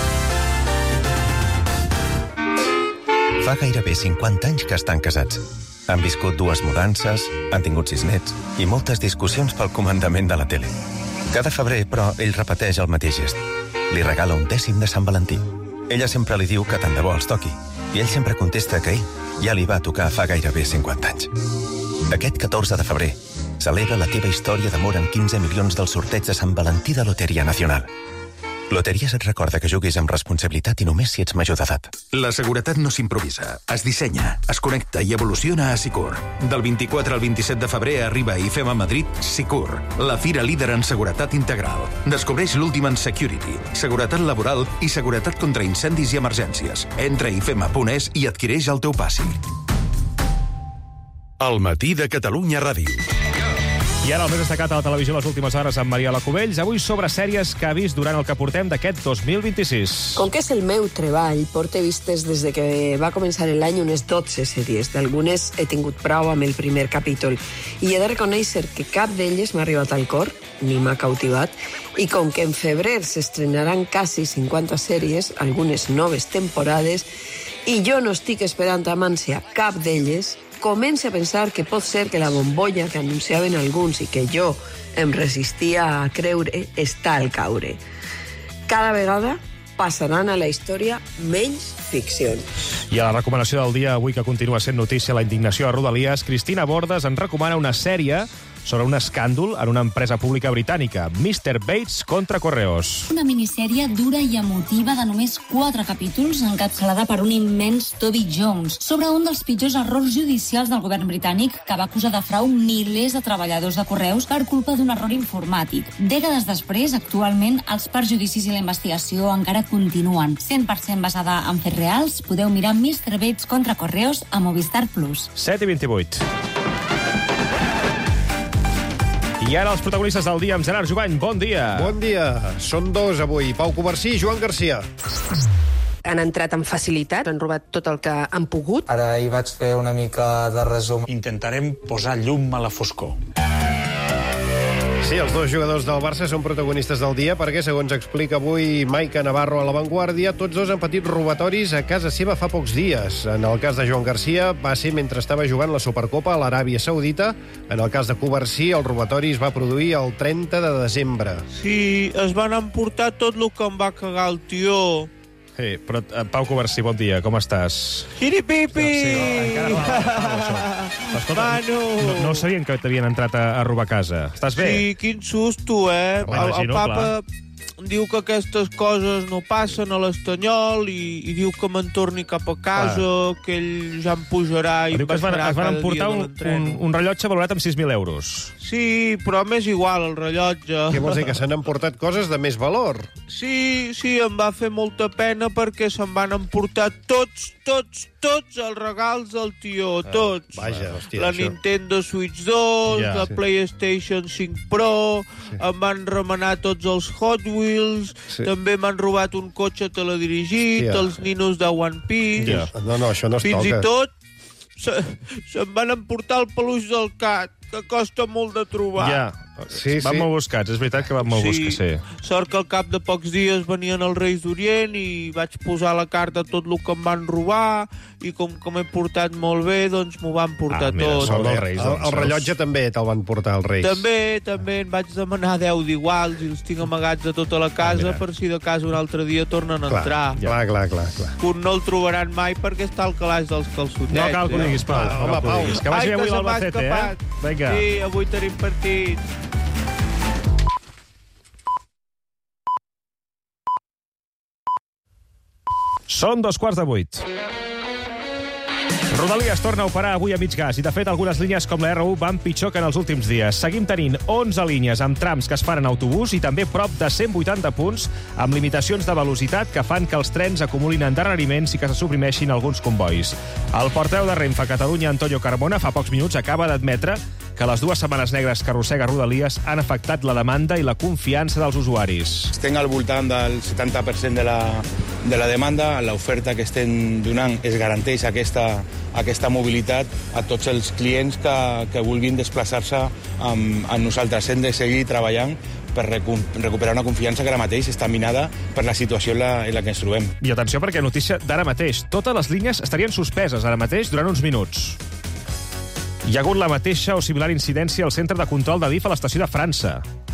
Fa gairebé cinquanta anys que estan casats. Han viscut dues mudances, han tingut sis nets i moltes discussions pel comandament de la tele. Cada febrer, però, ell repeteix el mateix gest. Li regala un dècim de Sant Valentí. Ella sempre li diu que tant de bo els toqui, i ell sempre contesta que ell ja li va tocar fa gairebé cinquanta anys. Aquest catorze de febrer celebra la teva història d'amor amb quinze milions del sorteig de Sant Valentí de Loteria Nacional. Loteries et recorda que juguis amb responsabilitat i només si ets major d'edat. La seguretat no s'improvisa, es dissenya, es connecta i evoluciona a Sicur. Del vint-i-quatre al vint-i-set de febrer arriba a I F E M A Madrid Sicur, la fira líder en seguretat integral. Descobreix l'últim en security, seguretat laboral i seguretat contra incendis i emergències. Entra a i f e m a punt e s i adquireix el teu passi. El matí de Catalunya Ràdio. I ara el més destacat a la televisió les últimes hores amb Mariela Cubells, avui sobre sèries que ha vist durant el que portem d'aquest dos mil vint-i-sis. Com que és el meu treball, porto vistes des de que va començar l'any unes dotze sèries. D'algunes he tingut prou amb el primer capítol. I he de reconèixer que cap d'elles m'ha arribat al cor, ni m'ha cautivat, i com que en febrer s'estrenaran quasi cinquanta sèries, algunes noves temporades, i jo no estic esperant amb ànsia cap d'elles, comença a pensar que pot ser que la bombolla que anunciaven alguns i que jo em resistia a creure està al caure. Cada vegada passaran a la història menys ficcions. I a la recomanació del dia, avui que continua sent notícia la indignació a Rodalies, Cristina Bordes ens recomana una sèrie sobre un escàndol en una empresa pública britànica, mister Bates contra Correos. Una minissèrie dura i emotiva de només quatre capítols, encapçalada per un immens Toby Jones, sobre un dels pitjors errors judicials del govern britànic que va acusar de frau milers de treballadors de Correus per culpa d'un error informàtic. Dècades després, actualment, els perjudicis i la investigació encara continuen. cent per cent basada en fets reals, podeu mirar mister Bates contra Correos a Movistar Plus. set i vint-i-vuit. I ara els protagonistes del dia amb Gerard Jubany. Bon dia. Bon dia. Són dos avui. Pau Covarsí i Joan Garcia. Han entrat amb facilitat, han robat tot el que han pogut. Ara hi vaig fer una mica de resum. Intentarem posar llum a la foscor. Sí, els dos jugadors del Barça són protagonistes del dia perquè, segons explica avui Maica Navarro a La Vanguardia, tots dos han patit robatoris a casa seva fa pocs dies. En el cas de Joan Garcia va ser mentre estava jugant la Supercopa a l'Aràbia Saudita. En el cas de Covarsí, el robatori es va produir el trenta de desembre. Sí, es van emportar tot el que em va cagar el tió. Sí, però uh, Pau Covarsí, bon dia, com estàs? Xiripipi! Sí, encara no, Escolta, no, no sabien que t'havien entrat a, a robar casa. Estàs bé? Sí, quin susto, eh? El, el papa diu que aquestes coses no passen a l'Estanyol i, i diu que me'n torni cap a casa, clar, que ell ja em pujarà i em baixarà cada dia de l'entreno. Es van emportar un, un, un rellotge valorat amb sis mil euros. Sí, però m'és igual, el rellotge. Què vols dir, que s'han emportat coses de més valor? Sí, sí, em va fer molta pena perquè se'n van emportar tots, tots, tots els regals del tio, tots. Uh, vaja, hòstia, la això... Nintendo Switch dos, ja, la sí. PlayStation cinc Pro, sí. em van remenar tots els Hot Wheels, sí. també m'han robat un cotxe teledirigit, hòstia. els ninos de One Piece... Ja. No, no, això no es Fins toca. i tot se, se'm van emportar el peluix del cat, que costa molt de trobar. Ja, sí, van sí. molt buscats, és veritat que van molt sí. buscats, sí. Sort que al cap de pocs dies venien els Reis d'Orient i vaig posar a la carta tot el que em van robar i com que m'he portat molt bé, doncs m'ho van portar ah, mira, tot. Són els Reis, el, el rellotge també te'l van portar els Reis. També, també en vaig demanar deu d'iguals i els tinc amagats a tota la casa ah, per si de cas un altre dia tornen a clar, entrar. Clar, clar, clar, clar. Un no el trobaran mai perquè està al calaix dels calçotets. No cal que ho diguis, Pau. Ah, home, Pau. Que vagi avui l'Albacete, eh? Vinga. Sí, avui tenim partit. Són dos quarts de vuit. Rodalies torna a operar avui a mig gas i, de fet, algunes línies com la erre u van pitjor que en els últims dies. Seguim tenint onze línies amb trams que es fan en autobús i també prop de cent vuitanta punts amb limitacions de velocitat que fan que els trens acumulin endarreriments i que se suprimeixin alguns convois. El portaveu de Renfe a Catalunya, Antonio Carmona, fa pocs minuts acaba d'admetre que les dues setmanes negres que arrossega Rodalies han afectat la demanda i la confiança dels usuaris. Estem al voltant del setanta per cent de la, de la demanda. L'oferta que estem donant es garanteix aquesta, aquesta mobilitat a tots els clients que, que vulguin desplaçar-se amb, amb nosaltres. Hem de seguir treballant per recuperar una confiança que ara mateix està minada per la situació en la, en la que ens trobem. I atenció, perquè notícia d'ara mateix. Totes les línies estarien suspeses ara mateix durant uns minuts. Hi ha hagut la mateixa o similar incidència al centre de control de D I F a l'estació de França.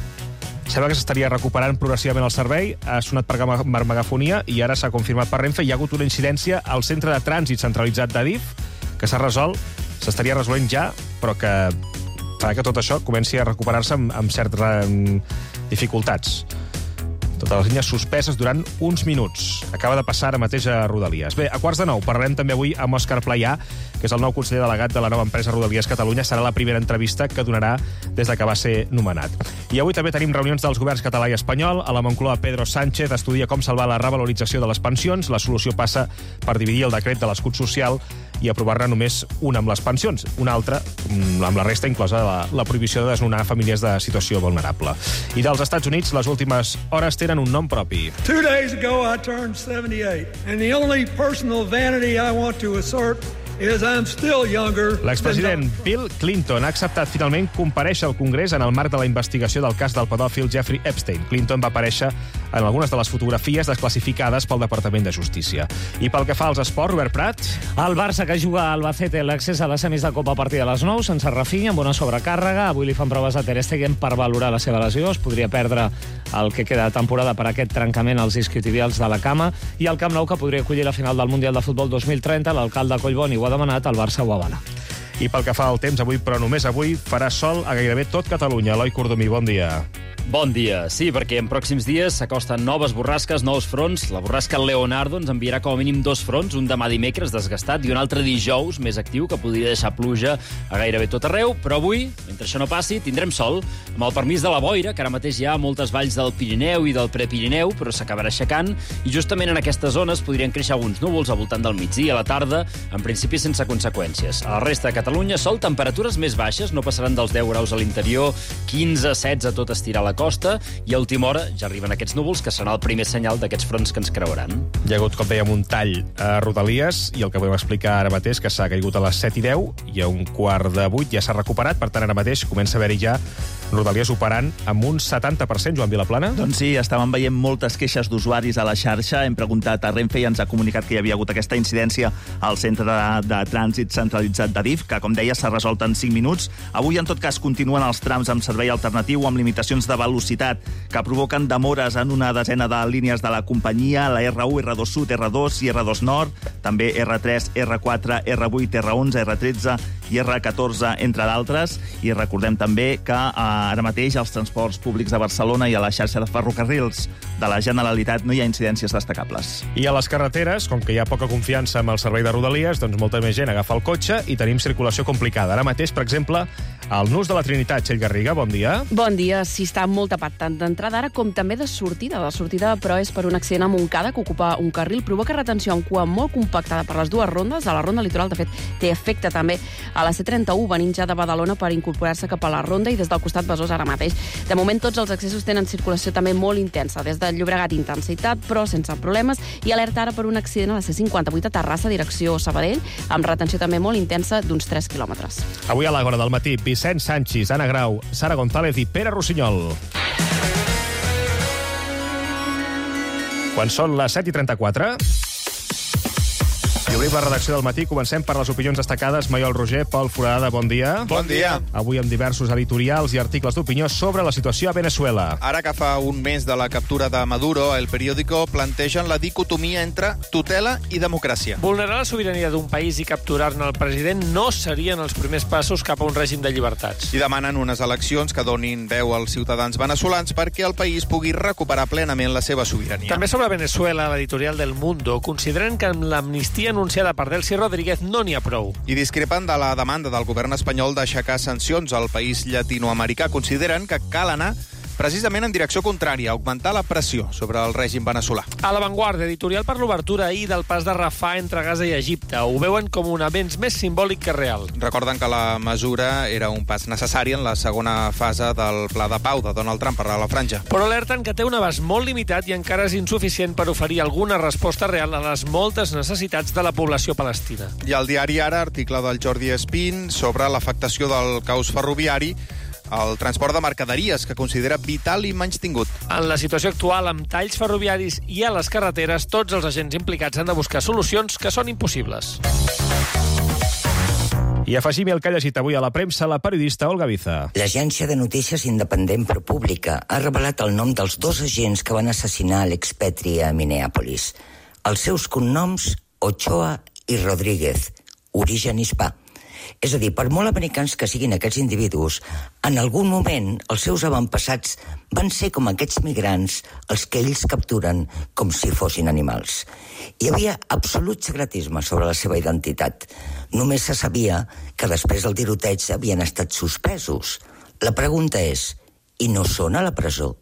Sembla que s'estaria recuperant progressivament el servei, ha sonat per megafonia i ara s'ha confirmat per Renfe. Hi ha hagut una incidència al centre de trànsit centralitzat de D I F que s'ha resolt, s'estaria resolent ja, però que farà que tot això comenci a recuperar-se amb, amb certes dificultats. Totes les línies suspeses durant uns minuts. Acaba de passar ara mateix a Rodalies. Bé, a quarts de nou parlarem també avui amb Òscar Playà, que és el nou conseller delegat de la nova empresa Rodalies Catalunya. Serà la primera entrevista que donarà des de que va ser nomenat. I avui també tenim reunions dels governs català i espanyol. A la Moncloa, Pedro Sánchez estudia com salvar la revalorització de les pensions. La solució passa per dividir el decret de l'escut social i aprovar-ne només una amb les pensions, una altra amb la resta, inclosa la, la prohibició de desnonar famílies de situació vulnerable. I dels Estats Units, les últimes hores tenen un nom propi. Two days ago I turned seventy-eight, and the only personal vanity I want to assert is I'm still younger. L'expresident Bill Clinton ha acceptat finalment comparèixer al Congrés en el marc de la investigació del cas del pedòfil Jeffrey Epstein. Clinton va aparèixer en algunes de les fotografies desclassificades pel Departament de Justícia. I pel que fa als esports, Robert Prat... El Barça, que juga al Albacete l'accés a les semis de Copa a partir de les nou, sense Rafinha, amb una sobrecàrrega. Avui li fan proves a Ter Stegen per valorar la seva lesió. Es podria perdre el que queda de temporada per aquest trencament als isquiotibials de la cama. I el Camp Nou, que podria acollir la final del Mundial de Futbol dos mil trenta. L'alcalde Collboni ho ha demanat, el Barça ho avala. I pel que fa al temps, avui, però només avui, farà sol a gairebé tot Catalunya. Eloi Cordomí, bon dia. Bon dia. Sí, perquè en pròxims dies s'acosten noves borrasques, nous fronts. La borrasca Leonardo ens enviarà com a mínim dos fronts, un demà dimecres desgastat i un altre dijous més actiu, que podria deixar pluja a gairebé tot arreu. Però avui, mentre això no passi, tindrem sol, amb el permís de la boira, que ara mateix hi ha a moltes valls del Pirineu i del Prepirineu, però s'acabarà aixecant, i justament en aquestes zones podrien créixer alguns núvols al voltant del migdia, a la tarda, en principi sense conseqüències. A la resta de Catalunya, sol, temperatures més baixes, no passaran dels deu graus a l'interior, quinze, setze, tot estirar la costa, i a última hora ja arriben aquests núvols, que serà el primer senyal d'aquests fronts que ens creuaran. Hi ha hagut, com dèiem, un tall a Rodalies, i el que podem explicar ara mateix, que s'ha caigut a les set i deu, i a un quart de vuit ja s'ha recuperat, per tant, ara mateix comença a haver-hi ja Rodalies operant amb un setanta per cent, Joan Vilaplana. Doncs sí, estàvem veient moltes queixes d'usuaris a la xarxa. Hem preguntat a Renfe i ens ha comunicat que hi havia hagut aquesta incidència al centre de, de trànsit centralitzat de D I F, que, com deia, s'ha resolt en cinc minuts. Avui, en tot cas, continuen els trams amb servei alternatiu amb limitacions de velocitat que provoquen demores en una desena de línies de la companyia, la erre u, erre dos Sud, erre dos i erre dos Nord, també erre tres, erre quatre, erre vuit, erre onze, erre tretze i erre catorze, entre d'altres. I recordem també que eh, ara mateix als transports públics de Barcelona i a la xarxa de ferrocarrils de la Generalitat no hi ha incidències destacables. I a les carreteres, com que hi ha poca confiança amb el servei de Rodalies, doncs molta més gent agafa el cotxe i tenim circulació complicada. Ara mateix, per exemple, El Nus de la Trinitat. Txell Garriga, bon dia. Bon dia. Sí, està molt tapat tant d'entrada ara com també de sortida. La sortida, però, és per un accident a Montcada que ocupa un carril, provoca retenció en cua molt compactada per les dues rondes. A la ronda litoral, de fet, té efecte també a la C trenta-u, venint ja de Badalona per incorporar-se cap a la ronda i des del costat Besòs ara mateix. De moment, tots els accessos tenen circulació també molt intensa. Des de Llobregat, intensitat, però sense problemes. I alerta ara per un accident a la C cinquanta-vuit a Terrassa, direcció Sabadell, amb retenció també molt intensa d'uns tres quilòmetres. Avui a l'Àgora del matí, Vicent Sanchis, Anna Grau, Sara González i Pere Rossinyol. Quan són les set i trenta-quatre... I obrim la redacció del matí. Comencem per les opinions destacades. Maiol Roger, Pol Foradada, bon dia. Bon dia. Avui amb diversos editorials i articles d'opinió sobre la situació a Venezuela. Ara que fa un mes de la captura de Maduro, El Periódico plantegen la dicotomia entre tutela i democràcia. Vulnerar la sobirania d'un país i capturar-ne el president no serien els primers passos cap a un règim de llibertats. I demanen unes eleccions que donin veu als ciutadans veneçolans perquè el país pugui recuperar plenament la seva sobirania. També sobre Venezuela, l'editorial del Mundo consideren que amb l'amnistia anunciada per Delcy Rodríguez no n'hi ha prou. I discrepen de la demanda del govern espanyol d'aixecar sancions al país llatinoamericà. Consideren que cal anar precisament en direcció contrària, augmentar la pressió sobre el règim veneçolà. A La Vanguardia, editorial per l'obertura ahir del pas de Rafah entre Gaza i Egipte. Ho veuen com un avenç més simbòlic que real. Recorden que la mesura era un pas necessari en la segona fase del pla de pau de Donald Trump per a la franja. Però alerten que té un abast molt limitat i encara és insuficient per oferir alguna resposta real a les moltes necessitats de la població palestina. I al diari Ara, article del Jordi Espín sobre l'afectació del caos ferroviari el transport de mercaderies, que considera vital i menystingut. En la situació actual, amb talls ferroviaris i a les carreteres, tots els agents implicats han de buscar solucions que són impossibles. I afegim el que ha llegit avui a la premsa la periodista Olga Biza. L'agència de notícies independent però pública ha revelat el nom dels dos agents que van assassinar l'expetri a Minneapolis. Els seus cognoms, Ochoa i Rodríguez, origen hispà. És a dir, per molt americans que siguin aquests individus, en algun moment els seus avantpassats van ser com aquests migrants els que ells capturen com si fossin animals. Hi havia absolut secretisme sobre la seva identitat. Només se sabia que després del tiroteig havien estat suspesos. La pregunta és, i no són a la presó?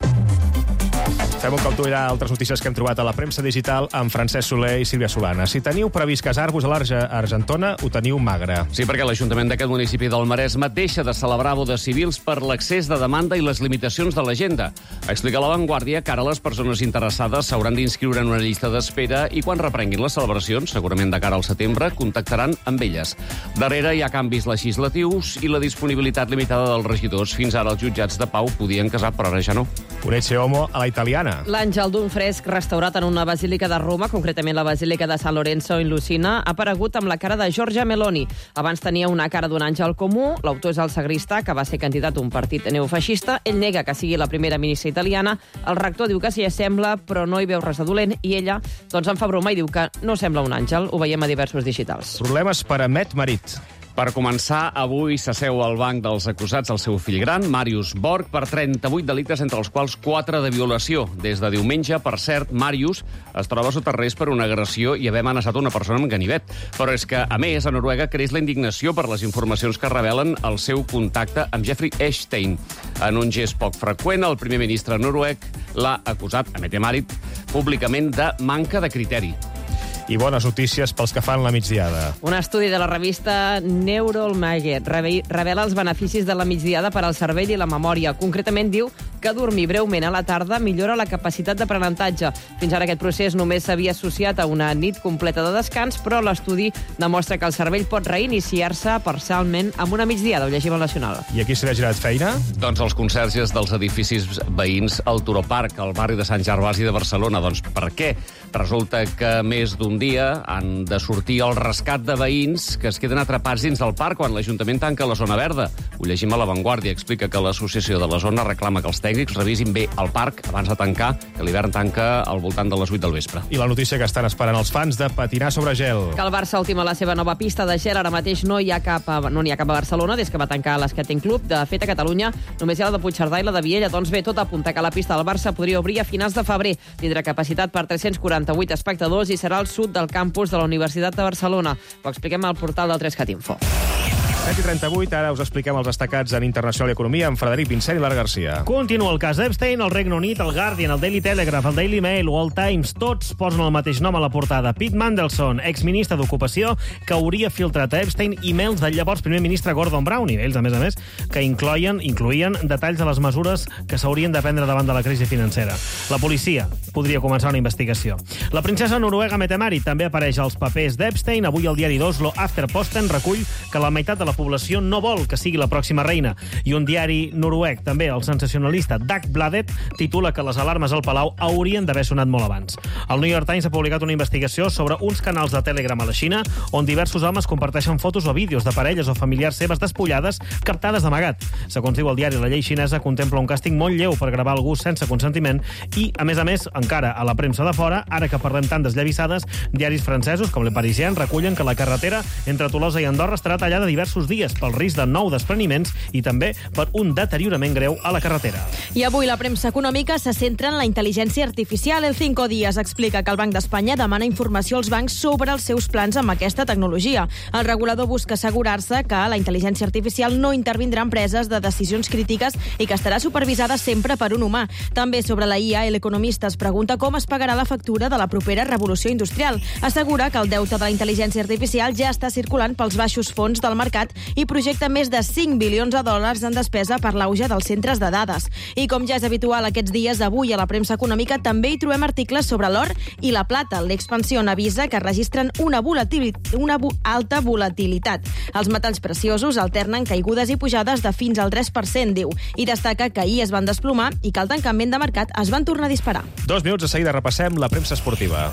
Fem un cop d'ull a altres notícies que hem trobat a la premsa digital amb Francesc Soler i Sílvia Solana. Si teniu previst casar-vos a l'Argentona, ho teniu magre. Sí, perquè l'Ajuntament d'aquest municipi del Maresme deixa de celebrar bodes civils per l'excés de demanda i les limitacions de l'agenda. Explica La Vanguardia que ara les persones interessades s'hauran d'inscriure en una llista d'espera i quan reprenguin les celebracions, segurament de cara al setembre, contactaran amb elles. Darrere hi ha canvis legislatius i la disponibilitat limitada dels regidors. Fins ara els jutjats de pau podien casar, però ara ja no. Un ecce homo a la italiana. L'àngel d'un fresc restaurat en una basílica de Roma, concretament la basílica de San Lorenzo in Lucina, ha aparegut amb la cara de Giorgia Meloni. Abans tenia una cara d'un àngel comú, l'autor és el sagristà, que va ser candidat a un partit neofeixista. Ell nega que sigui la primera ministra italiana, el rector diu que s'hi assembla, però no hi veu res de dolent, i ella doncs en fa broma i diu que no sembla un àngel. Ho veiem a diversos digitals. Problemes per a Met Marit. Per començar, avui s'asseu al banc dels acusats el seu fill gran, Màrius Borg, per trenta-vuit delictes, entre els quals quatre de violació. Des de diumenge, per cert, Màrius es troba sota arrest per una agressió i haver amenaçat una persona amb ganivet. Però és que, a més, a Noruega creix la indignació per les informacions que revelen el seu contacte amb Jeffrey Epstein. En un gest poc freqüent, el primer ministre noruec l'ha acusat, a Mette Marit, públicament de manca de criteri. I bones notícies pels que fan la migdiada. Un estudi de la revista Neuralmagnet revela els beneficis de la migdiada per al cervell i la memòria. Concretament diu que dormir breument a la tarda millora la capacitat d'aprenentatge. Fins ara aquest procés només s'havia associat a una nit completa de descans, però l'estudi demostra que el cervell pot reiniciar-se parcialment amb una migdiada. Ho llegim al Nacional. I aquí se li ha girat feina? Doncs els conserges dels edificis veïns al Turó Park, al barri de Sant Gervasi de Barcelona. Doncs per què? Resulta que més d'un dia han de sortir al rescat de veïns que es queden atrapats dins del parc quan l'Ajuntament tanca la zona verda. Ho llegim a La Vanguardia. Explica que l'associació de la zona reclama que els tècnics revisin bé el parc abans de tancar, que l'hivern tanca al voltant de les vuit del vespre. I la notícia que estan esperant els fans de patinar sobre gel. Que el Barça ultima la seva nova pista de gel. Ara mateix no hi ha cap a, no n'hi ha cap a Barcelona des que va tancar l'Skating Club. De fet, a Catalunya només hi ha la de Puigcerdà i la de Viella. Doncs bé, tot apunta que la pista del Barça podria obrir a finals de febrer. Tindrà capacitat per tres-cents quaranta-vuit espectadors i serà al sud del campus de la Universitat de Barcelona. Ho expliquem al portal del tres cat info. set i trenta-vuit, ara us expliquem els destacats en Internacional i Economia amb Frederic Vincent i Lara Garcia. Continua el cas Epstein, el Regne Unit, el Guardian, el Daily Telegraph, el Daily Mail o el Times, tots posen el mateix nom a la portada. Pete Mandelson, exministre d'Ocupació, que hauria filtrat a Epstein emails del llavors primer ministre Gordon Brown, emails, a més a més, que incloïen, incloïen detalls de les mesures que s'haurien de prendre davant de la crisi financera. La policia podria començar una investigació. La princesa noruega Mette-Marit també apareix als papers d'Epstein. Avui el diari d'Oslo Aftenposten recull que la meitat de la població no vol que sigui la pròxima reina. I un diari noruec, també el sensacionalista Dagbladet, titula que les alarmes al Palau haurien d'haver sonat molt abans. El New York Times ha publicat una investigació sobre uns canals de Telegram a la Xina on diversos homes comparteixen fotos o vídeos de parelles o familiars seves despullades captades d'amagat. Segons diu el diari, la llei xinesa contempla un càstig molt lleu per gravar algú sense consentiment i, a més a més, encara a la premsa de fora, ara que parlem tant desllavissades, diaris francesos com Le Parisien recullen que la carretera entre Tolosa i Andorra estarà tallada diversos dies pel risc de nou despreniments i també per un deteriorament greu a la carretera. I avui la premsa econòmica se centra en la intel·ligència artificial. El Cinco Días explica que el Banc d'Espanya demana informació als bancs sobre els seus plans amb aquesta tecnologia. El regulador busca assegurar-se que la intel·ligència artificial no intervindrà en preses de decisions crítiques i que estarà supervisada sempre per un humà. També sobre la I A, l'economista es pregunta com es pagarà la factura de la propera revolució industrial. Assegura que el deute de la intel·ligència artificial ja està circulant pels baixos fons del mercat i projecta més de cinc bilions de dòlars en despesa per l'auge dels centres de dades. I com ja és habitual aquests dies, avui a la premsa econòmica també hi trobem articles sobre l'or i la plata. L'Expansión avisa que registren una, volatil·, una vo alta volatilitat. Els metalls preciosos alternen caigudes i pujades de fins al tres per cent, diu, i destaca que ahir es van desplomar i que al tancament de mercat es van tornar a disparar. Dos minuts, de seguida repassem la premsa esportiva.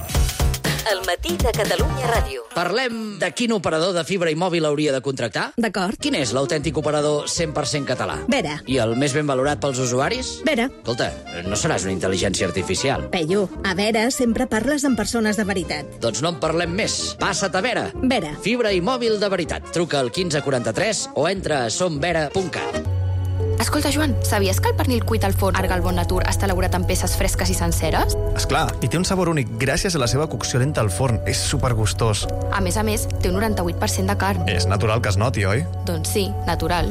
El matí de Catalunya Ràdio. Parlem de quin operador de fibra i mòbil hauria de contractar? D'acord. Quin és l'autèntic operador cent per cent català? Vera. I el més ben valorat pels usuaris? Vera. Escolta, no seràs una intel·ligència artificial. Peyu, a Vera sempre parles amb persones de veritat. Doncs no en parlem més. Passa't a Vera. Vera. Fibra i mòbil de veritat. Truca al quinze quaranta-tres o entra a somvera punt cat. Escolta, Joan, sabies que el pernil cuit al forn Arga al Bon Natur està elaborat amb peces fresques i senceres? Esclar, i té un sabor únic gràcies a la seva cocció lenta al forn. És supergustós. A més a més, té un noranta-vuit per cent de carn. És natural que es noti, oi? Doncs sí, natural.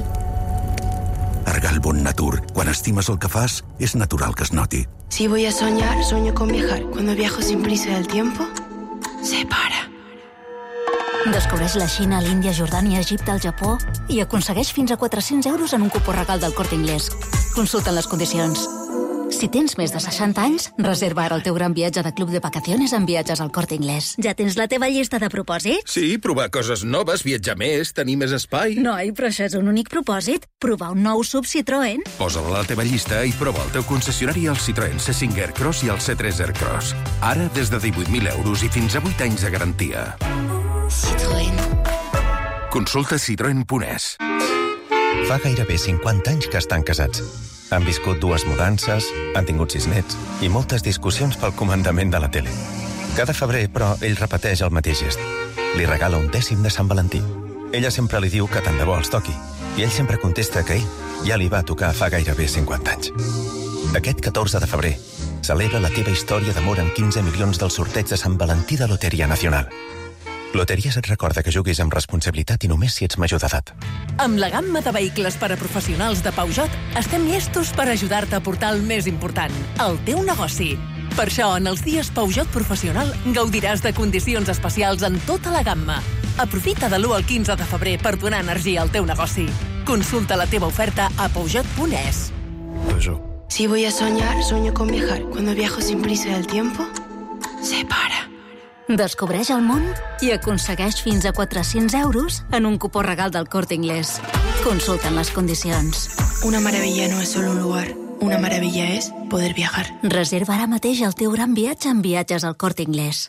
Arga al Bon Natur. Quan estimes el que fas, és natural que es noti. Si voy a soñar, sueño con viajar. Cuando viajo sin prisa del tiempo, se para. Descobreix la Xina, l'Índia, Jordània, Egipte, el Japó i aconsegueix fins a quatre-cents euros en un cupó regal del Corte Inglés. Consulta les condicions. Si tens més de seixanta anys, reserva ara el teu gran viatge de club de vacaciones en viatges al Corte Inglés. Ja tens la teva llista de propòsits? Sí, provar coses noves, viatjar més, tenir més espai. Noi, però això és un únic propòsit. Provar un nou sub Citroën. Posa-la a la teva llista i prova el teu concessionari al Citroën C cinc Aircross i el C tres Aircross. Ara des de divuit mil euros i fins a vuit anys de garantia. Citroën. Consulta citroen punt es. Fa gairebé cinquanta anys que estan casats. Han viscut dues mudances, han tingut sis nets i moltes discussions pel comandament de la tele. Cada febrer, però, ell repeteix el mateix gest. Li regala un dècim de Sant Valentí. Ella sempre li diu que tant de bo els toqui i ell sempre contesta que ell ja li va tocar fa gairebé cinquanta anys. Aquest catorze de febrer celebra la teva història d'amor amb quinze milions del sorteig de Sant Valentí de Loteria Nacional. Loteries et recorda que juguis amb responsabilitat i només si ets major d'edat. Amb la gamma de vehicles per a professionals de Peugeot, estem llestos per ajudar-te a portar el més important, el teu negoci. Per això, en els dies Peugeot Professional, gaudiràs de condicions especials en tota la gamma. Aprofita de l'u al quinze de febrer per donar energia al teu negoci. Consulta la teva oferta a peugeot punt es. Peugeot. Si voy a soñar, sueño con viajar. Cuando viajo sin prisa del tiempo, se para. Descobreix el món i aconsegueix fins a quatre-cents euros en un cupó regal del Corte Inglés. Consulten les condicions. Una maravilla no es solo un lugar. Una maravilla es poder viajar. Reserva ara mateix el teu gran viatge en viatges al Corte Inglés.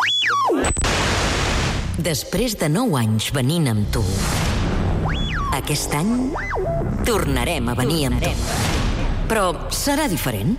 Després de nou anys venint amb tu, aquest any tornarem a venir amb tu. Però serà diferent.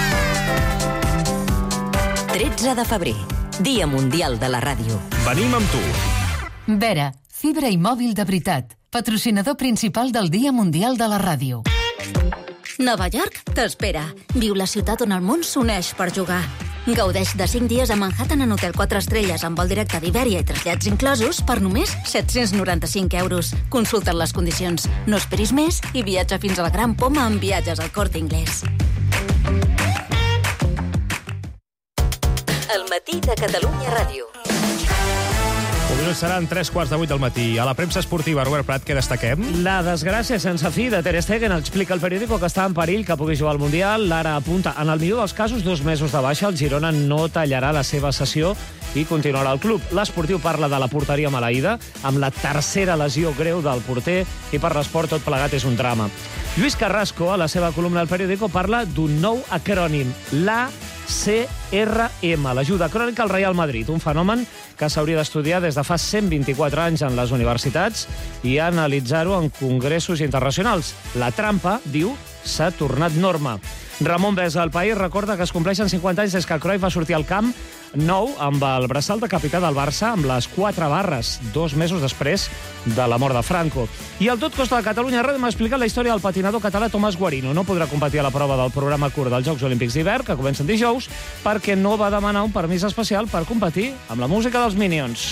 tretze de febrer, Dia Mundial de la Ràdio. Venim amb tu. Vera, fibra i mòbil de veritat. Patrocinador principal del Dia Mundial de la Ràdio. Nova York t'espera. Viu la ciutat on el món s'uneix per jugar. Gaudeix de cinc dies a Manhattan en hotel quatre estrelles amb vol directe d'Ibèria i trasllats inclosos per només set-cents noranta-cinc euros. Consulta't les condicions. No esperis més i viatja fins a la Gran Poma amb viatges al Corte Inglés. El matí de Catalunya Ràdio. Avui seran tres quarts de vuit del matí. A la premsa esportiva, Robert Prat, què destaquem? La desgràcia sense fi de Ter Stegen explica el periòdico que està en perill que pugui jugar al Mundial. L'Ara apunta, en el millor dels casos, dos mesos de baixa. El Girona no tallarà la seva sessió i continuarà al club. L'Esportiu parla de la porteria maleïda, amb la tercera lesió greu del porter, i per l'esport tot plegat és un drama. Lluís Carrasco, a la seva columna al periòdico, parla d'un nou acrònim, l'A C R M, l'ajuda crònica al Real Madrid, un fenomen que s'hauria d'estudiar des de fa cent vint-i-quatre anys en les universitats i analitzar-ho en congressos internacionals. La trampa, diu, s'ha tornat norma. Ramon Besa, al País, recorda que es compleixen cinquanta anys des que Cruyff va sortir al camp nou amb el braçal de capità del Barça amb les quatre barres, dos mesos després de la mort de Franco. I el Tot Costa de Catalunya Ràdio m'ha explicat la història del patinador català Tomàs Guarino. No podrà competir a la prova del programa curt dels Jocs Olímpics d'hivern, que comencen dijous, perquè no va demanar un permís especial per competir amb la música dels Minions.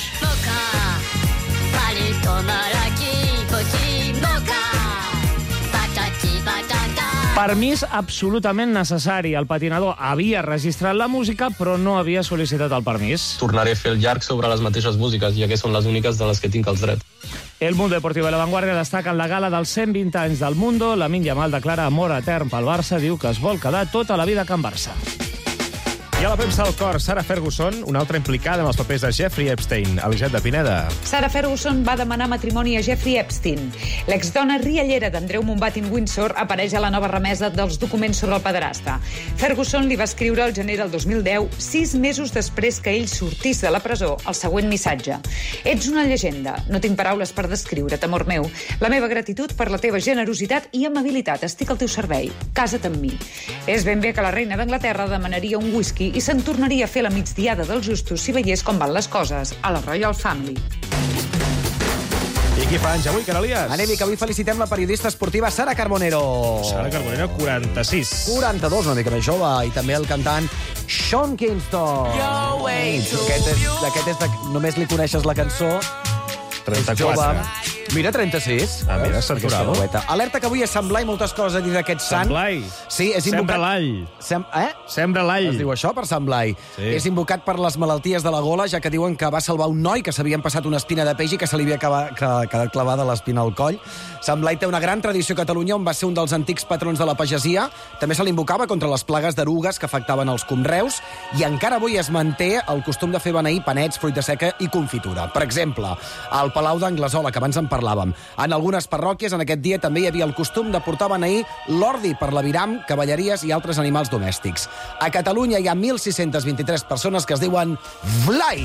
Permís absolutament necessari. El patinador havia registrat la música, però no havia sol·licitat el permís. Tornaré a fer el llarg sobre les mateixes músiques, ja que són les úniques de les que tinc els drets. El Mundo Deportivo de la Vanguardia destaca en la gala dels cent vint anys del Mundo. Lamine Yamal declara amor etern pel Barça, diu que es vol quedar tota la vida a Can Barça. I a la premsa del cor, Sarah Ferguson, una altra implicada en els papers de Jeffrey Epstein. Elisabet de Pineda. Sarah Ferguson va demanar matrimoni a Jeffrey Epstein. L'exdona riallera d'Andreu Mumbatin Windsor apareix a la nova remesa dels documents sobre el pederasta. Ferguson li va escriure al gener del dos mil deu, sis mesos després que ell sortís de la presó, el següent missatge. Ets una llegenda. No tinc paraules per descriure't, amor meu. La meva gratitud per la teva generositat i amabilitat. Estic al teu servei. Casa't amb mi. És ben bé que la reina d'Anglaterra demanaria un whisky i se'n tornaria a fer la migdiada dels justos si veiés com van les coses a la Royal Family. I qui fa anys avui, Carolies? Anem, que avui felicitem la periodista esportiva Sara Carbonero. Sara Carbonero, quaranta-sis. quaranta-dos, una mica més jove. I també el cantant Sean Kingston. Aquest és, aquest és de, només li coneixes la cançó. trenta-quatre. Mira, trenta-sis. Ah, mira, s'aturava. Alerta que avui és Sant Blai, moltes coses a dir d'aquest sant. Sant Blai. Sí, és invocat... Sembra l'all. Sem... Eh? Sembra l'all. Es diu això per Sant Blai. Sí. És invocat per les malalties de la gola, ja que diuen que va salvar un noi que s'havien passat una espina de peix i que se li havia quedat clavada l'espina al coll. Sant Blai té una gran tradició a Catalunya, on va ser un dels antics patrons de la pagesia. També se l'invocava contra les plagues d'erugues que afectaven els conreus, i encara avui es manté el costum de fer beneir panets, fruita seca i confitura. Per exemple, al Palau d'Anglesola, que abans en parlàvem. En algunes parròquies, en aquest dia, també hi havia el costum de portar a beneir l'ordi per l'aviram, cavalleries i altres animals domèstics. A Catalunya hi ha mil sis-cents vint-i-tres persones que es diuen Blai.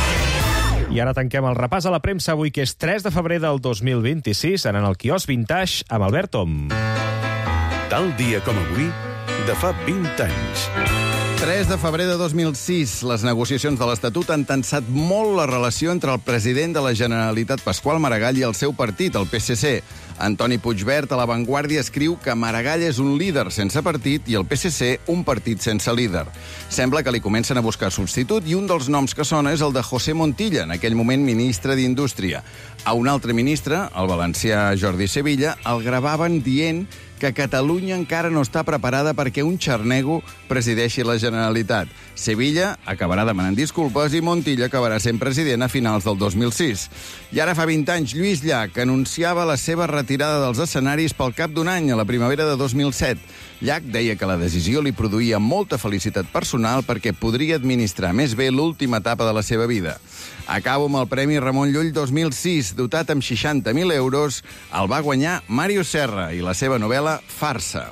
I ara tanquem el repàs a la premsa avui, que és tres de febrer del dos mil vint-i-sis, anant al quiosc Vintage amb Albert Tom. Tal dia com avui, de fa vint anys. tres de febrer de dos mil sis, les negociacions de l'Estatut han tensat molt la relació entre el president de la Generalitat, Pasqual Maragall, i el seu partit, el P S C. Antoni Puigvert, a La Vanguardia, escriu que Maragall és un líder sense partit i el P S C un partit sense líder. Sembla que li comencen a buscar substitut i un dels noms que sona és el de José Montilla, en aquell moment ministre d'Indústria. A un altre ministre, el valencià Jordi Sevilla, el gravaven dient que Catalunya encara no està preparada perquè un xarnego presideixi la Generalitat. Sevilla acabarà demanant disculpes i Montilla acabarà sent president a finals del dos mil sis. I ara fa vint anys, Lluís Llach anunciava la seva retirada dels escenaris pel cap d'un any, a la primavera de dos mil set. Llach deia que la decisió li produïa molta felicitat personal perquè podria administrar més bé l'última etapa de la seva vida. Acabo amb el Premi Ramon Llull dos mil sis, dotat amb seixanta mil euros. El va guanyar Màrius Serra i la seva novel·la Farsa.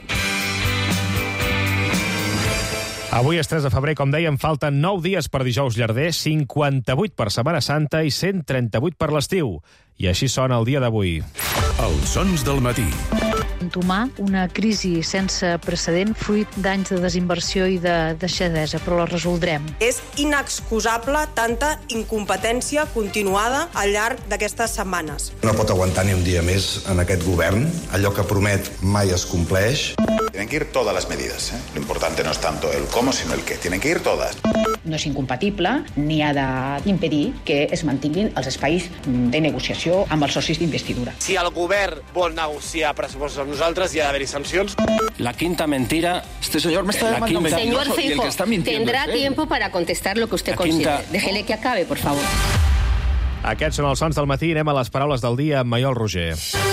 Avui és tres de febrer, com dèiem, falten nou dies per dijous llarder, cinquanta-vuit per Setmana Santa i cent trenta-vuit per l'estiu. I així sona el dia d'avui. Els sons del matí. Entomar una crisi sense precedent fruit d'anys de desinversió i de deixadesa, però la resoldrem. És inexcusable tanta incompetència continuada al llarg d'aquestes setmanes. No pot aguantar ni un dia més en aquest govern. Allò que promet mai es compleix. Tienen que ir todas las medidas, ¿eh? Lo importante no es tanto el cómo, sino el qué. Tienen que ir todas. No és incompatible ni ha d'impedir que es mantinguin els espais de negociació amb els socis d'investidura. Si el govern vol negociar pressupostos amb nosaltres, hi ha d'haver-hi sancions. La quinta mentira. Este señor me está llamando mentiroso. Señor Feijóo, tendrá tiempo para contestar lo que usted considere. Déjele que acabe, por favor. Aquests són els sons del matí. Anem a les paraules del dia amb Maiol Roger.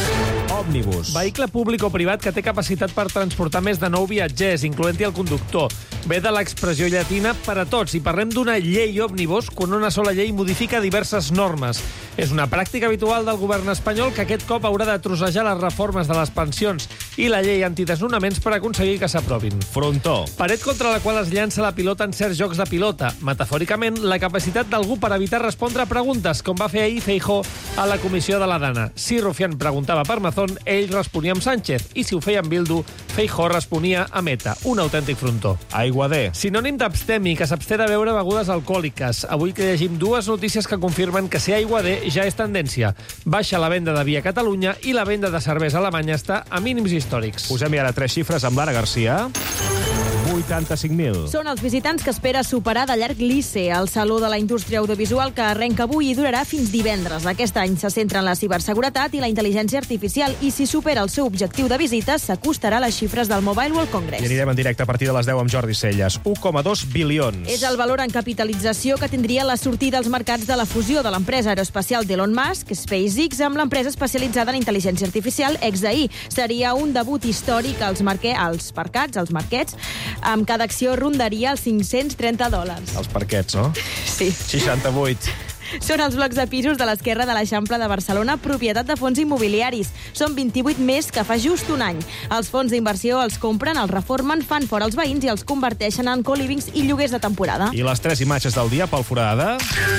Òmnibus. Vehicle públic o privat que té capacitat per transportar més de nou viatgers, incloent-hi el conductor. Ve de l'expressió llatina per a tots, i parlem d'una llei òmnibus quan una sola llei modifica diverses normes. És una pràctica habitual del govern espanyol que aquest cop haurà de trossejar les reformes de les pensions i la llei antidesnonaments per aconseguir que s'aprovin. Frontó. Paret contra la qual es llança la pilota en certs jocs de pilota. Metafòricament, la capacitat d'algú per evitar respondre preguntes, com va fer ahir Feijóo a la comissió de la Dana. Si Rufián preguntava per Mazón, ell responia amb Sánchez, i si ho feia amb Bildu, Feijóo responia a Meta. Un autèntic frontó. Aiguader. Sinònim d'abstemi, que s'absté de beure begudes alcohòliques. Avui que llegim dues notícies que confirmen que ser aiguader ja és tendència. Baixa la venda de vi a Catalunya i la venda de cervesa alemanya està a mínims històrics. Posem ara tres xifres amb Lara Garcia. vuitanta-cinc mil. Són els visitants que espera superar de llarg l'I C E, el Saló de la Indústria Audiovisual, que arrenca avui i durarà fins divendres. Aquest any se centra en la ciberseguretat i la intel·ligència artificial, i si supera el seu objectiu de visites, s'acostarà a les xifres del Mobile World Congress. I anirem en directe a partir de les deu amb Jordi Celles. un coma dos bilions. És el valor en capitalització que tindria la sortida als mercats de la fusió de l'empresa aeroespacial d'Elon Musk, SpaceX, amb l'empresa especialitzada en intel·ligència artificial X A I. Seria un debut històric als, marque... als mercats, als marquets, amb cada acció rondaria els cinc-cents trenta dòlars. Els parquets, no? Sí. seixanta-vuit. Són els blocs de pisos de l'esquerra de l'Eixample de Barcelona, propietat de fons immobiliaris. Són vint-i-vuit més que fa just un any. Els fons d'inversió els compren, els reformen, fan fora els veïns i els converteixen en co-livings i lloguers de temporada. I les tres imatges del dia pel Forada.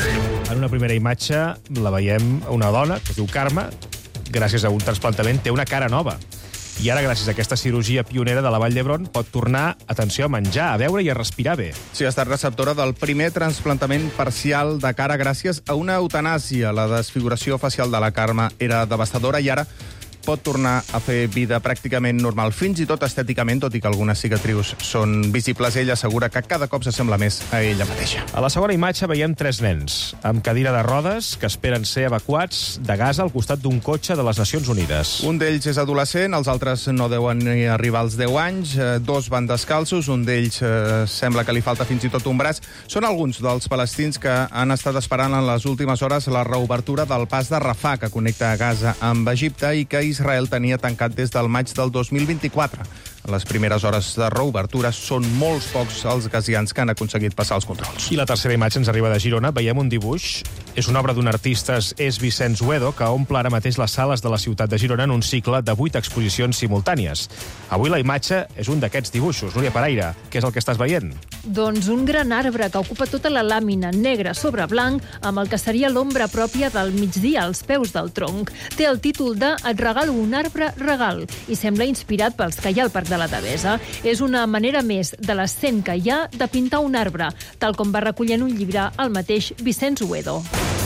En una primera imatge la veiem una dona, que es diu Carme, gràcies a un trasplantament, té una cara nova. I ara, gràcies a aquesta cirurgia pionera de la Vall d'Hebron, pot tornar, atenció, a menjar, a veure i a respirar bé. Sí, ha estat receptora del primer trasplantament parcial de cara gràcies a una eutanàsia. La desfiguració facial de la Carme era devastadora i ara pot tornar a fer vida pràcticament normal, fins i tot estèticament, tot i que algunes cicatrius són visibles. Ella assegura que cada cop s'assembla més a ella mateixa. A la segona imatge veiem tres nens amb cadira de rodes que esperen ser evacuats de Gaza al costat d'un cotxe de les Nacions Unides. Un d'ells és adolescent, els altres no deuen ni arribar als deu anys, dos van descalços, un d'ells eh, sembla que li falta fins i tot un braç. Són alguns dels palestins que han estat esperant en les últimes hores la reobertura del pas de Rafah, que connecta Gaza amb Egipte i que Israel tenia tancat des del maig del dos mil vint-i-quatre. A les primeres hores de reobertura són molts pocs els gazians que han aconseguit passar els controls. I la tercera imatge ens arriba de Girona. Veiem un dibuix. És una obra d'un artista, és Vicenç Uedo, que omple ara mateix les sales de la ciutat de Girona en un cicle de vuit exposicions simultànies. Avui la imatge és un d'aquests dibuixos. Núria Paraire, què és el que estàs veient? Doncs un gran arbre que ocupa tota la làmina negra sobre blanc, amb el que seria l'ombra pròpia del migdia als peus del tronc. Té el títol de Et regalo un arbre regal i sembla inspirat pels que hi ha al Parc de la Devesa. És una manera més de les cent que hi ha de pintar un arbre, tal com va recollir en un llibre el mateix Vicenç Uedo.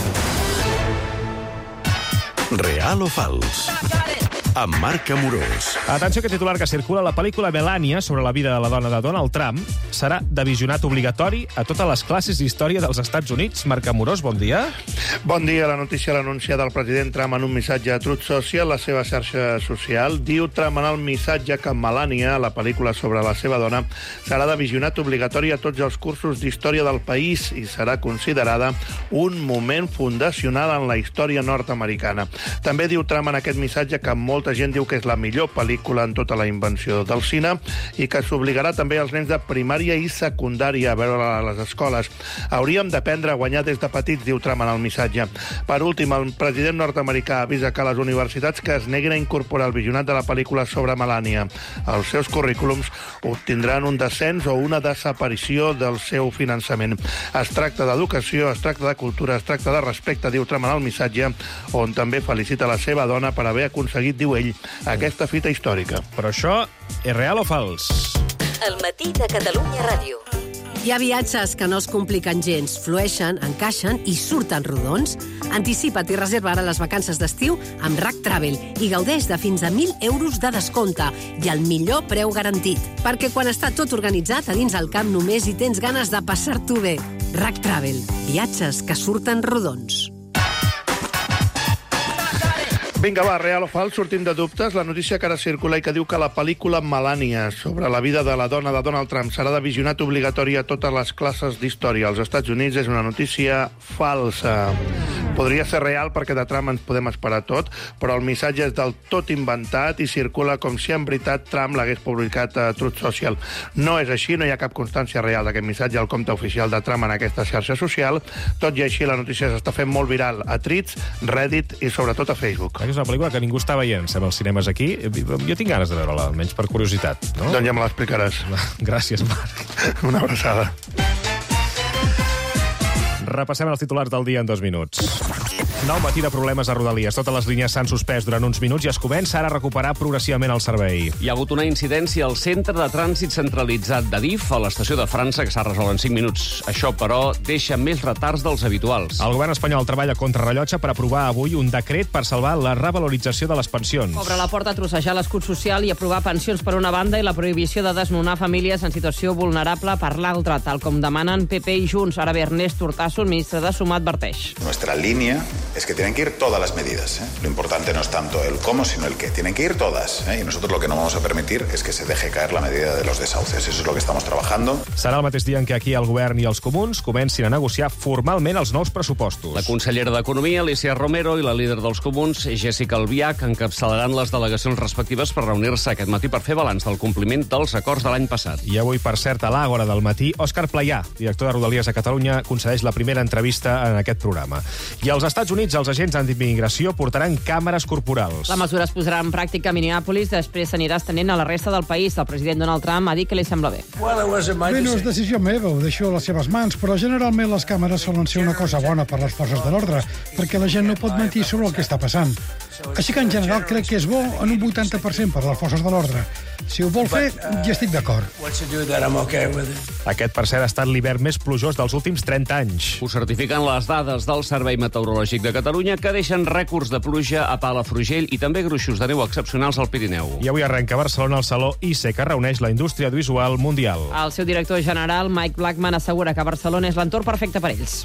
Real o fals? Amb Marc Amorós. Atenció, que titular que circula: la pel·lícula Melania, sobre la vida de la dona de Donald Trump, serà de visionat obligatori a totes les classes d'història dels Estats Units. Marc Amorós, bon dia. Bon dia. La notícia l'ha anunciada el president Trump en un missatge a Truth Social, la seva xarxa social. Diu Trump en el missatge que Melania, la pel·lícula sobre la seva dona, serà de visionat obligatori a tots els cursos d'història del país i serà considerada un moment fundacional en la història nord-americana. També diu Trump en aquest missatge que moltes molta gent diu que és la millor pel·lícula en tota la invenció del cine i que s'obligarà també als nens de primària i secundària a veure a les escoles. Hauríem d'aprendre a guanyar des de petits, diu Trump en el missatge. Per últim, el president nord-americà avisa que les universitats que es neguin a incorporar el visionat de la pel·lícula sobre Melania als seus currículums obtindran un descens o una desaparició del seu finançament. Es tracta d'educació, es tracta de cultura, es tracta de respecte, diu Trump en el missatge, on també felicita la seva dona per haver aconseguit, diu ell, aquesta fita històrica. Però això és real o fals? El matí de Catalunya Ràdio. Hi ha viatges que no es compliquen gens, flueixen, encaixen i surten rodons. Anticipa't i reserva ara les vacances d'estiu amb RAC Travel i gaudeix de fins a mil euros de descompte i el millor preu garantit. Perquè quan està tot organitzat, a dins el camp només hi tens ganes de passar-t'ho bé. RAC Travel, viatges que surten rodons. Vinga, va, real o fals, sortim de dubtes. La notícia que ara circula i que diu que la pel·lícula Melania sobre la vida de la dona de Donald Trump serà de visionat obligatori a totes les classes d'història als Estats Units és una notícia falsa. Podria ser real perquè de Trump ens podem esperar tot, però el missatge és del tot inventat i circula com si en veritat Trump l'hagués publicat a Truth Social. No és així, no hi ha cap constància real d'aquest missatge al compte oficial de Trump en aquesta xarxa social. Tot i així, la notícia s'està fent molt viral a Threads, Reddit i sobretot a Facebook. És una pel·lícula que ningú està veient, sembla, als cinemes aquí. Jo tinc ganes de veure-la, almenys per curiositat. No? Doncs ja me l'explicaràs. Gràcies, Marc. Una abraçada. Repassem els titulars del dia en dos minuts. Nou matí de problemes a Rodalies. Totes les línies s'han suspès durant uns minuts i es comença ara a recuperar progressivament el servei. Hi ha hagut una incidència al centre de trànsit centralitzat de D I F a l'estació de França que s'ha resolt en cinc minuts. Això, però, deixa més retards dels habituals. El govern espanyol treballa contra rellotge per aprovar avui un decret per salvar la revalorització de les pensions. Obre la porta a trossejar l'escut social i aprovar pensions per una banda i la prohibició de desnonar famílies en situació vulnerable per l'altra, tal com demanen P P i Junts. Ara bé, Ernest Hurtasun, ministre de Suma, adverteix. Nuestra línea es que tienen que ir todas las medidas. ¿eh? Lo importante no es tanto el cómo, sino el qué. Tienen que ir todas. ¿eh? Y nosotros lo que no vamos a permitir es que se deje caer la medida de los desahucios. Eso es lo que estamos trabajando. Serà el mateix dia en què aquí el govern i els comuns comencin a negociar formalment els nous pressupostos. La consellera d'Economia, Alicia Romero, i la líder dels comuns, Jessica Albiach, encapçalaran les delegacions respectives per reunir-se aquest matí per fer balanç del compliment dels acords de l'any passat. I avui, per cert, a l'Àgora del matí, Òscar Playà, director de Rodalies a Catalunya, concedeix la primera entrevista en aquest programa. I als Estats Units, els agents d'immigració portaran càmeres corporals. La mesura es posarà en pràctica a Minneapolis, després s'anirà estenent a la resta del país. El president Donald Trump ha dit que li sembla bé. Bé, no és decisió meva, ho deixo a les seves mans, però generalment les càmeres solen ser una cosa bona per les forces de l'ordre, perquè la gent no pot mentir sobre el que està passant. Així que, en general, crec que és bo en un vuitanta per cent per les forces de l'ordre. Si ho vol fer, ja estic d'acord. Aquest, per cert, ha estat l'hivern més plujós dels últims trenta anys. Ho certifiquen les dades del Servei Meteorològic de Catalunya, que deixen rècords de pluja a Palafrugell i també gruixos de neu excepcionals al Pirineu. I avui arrenca a Barcelona el Saló I C E, que reuneix la indústria audiovisual mundial. El seu director general, Mike Blackman, assegura que Barcelona és l'entorn perfecte per ells.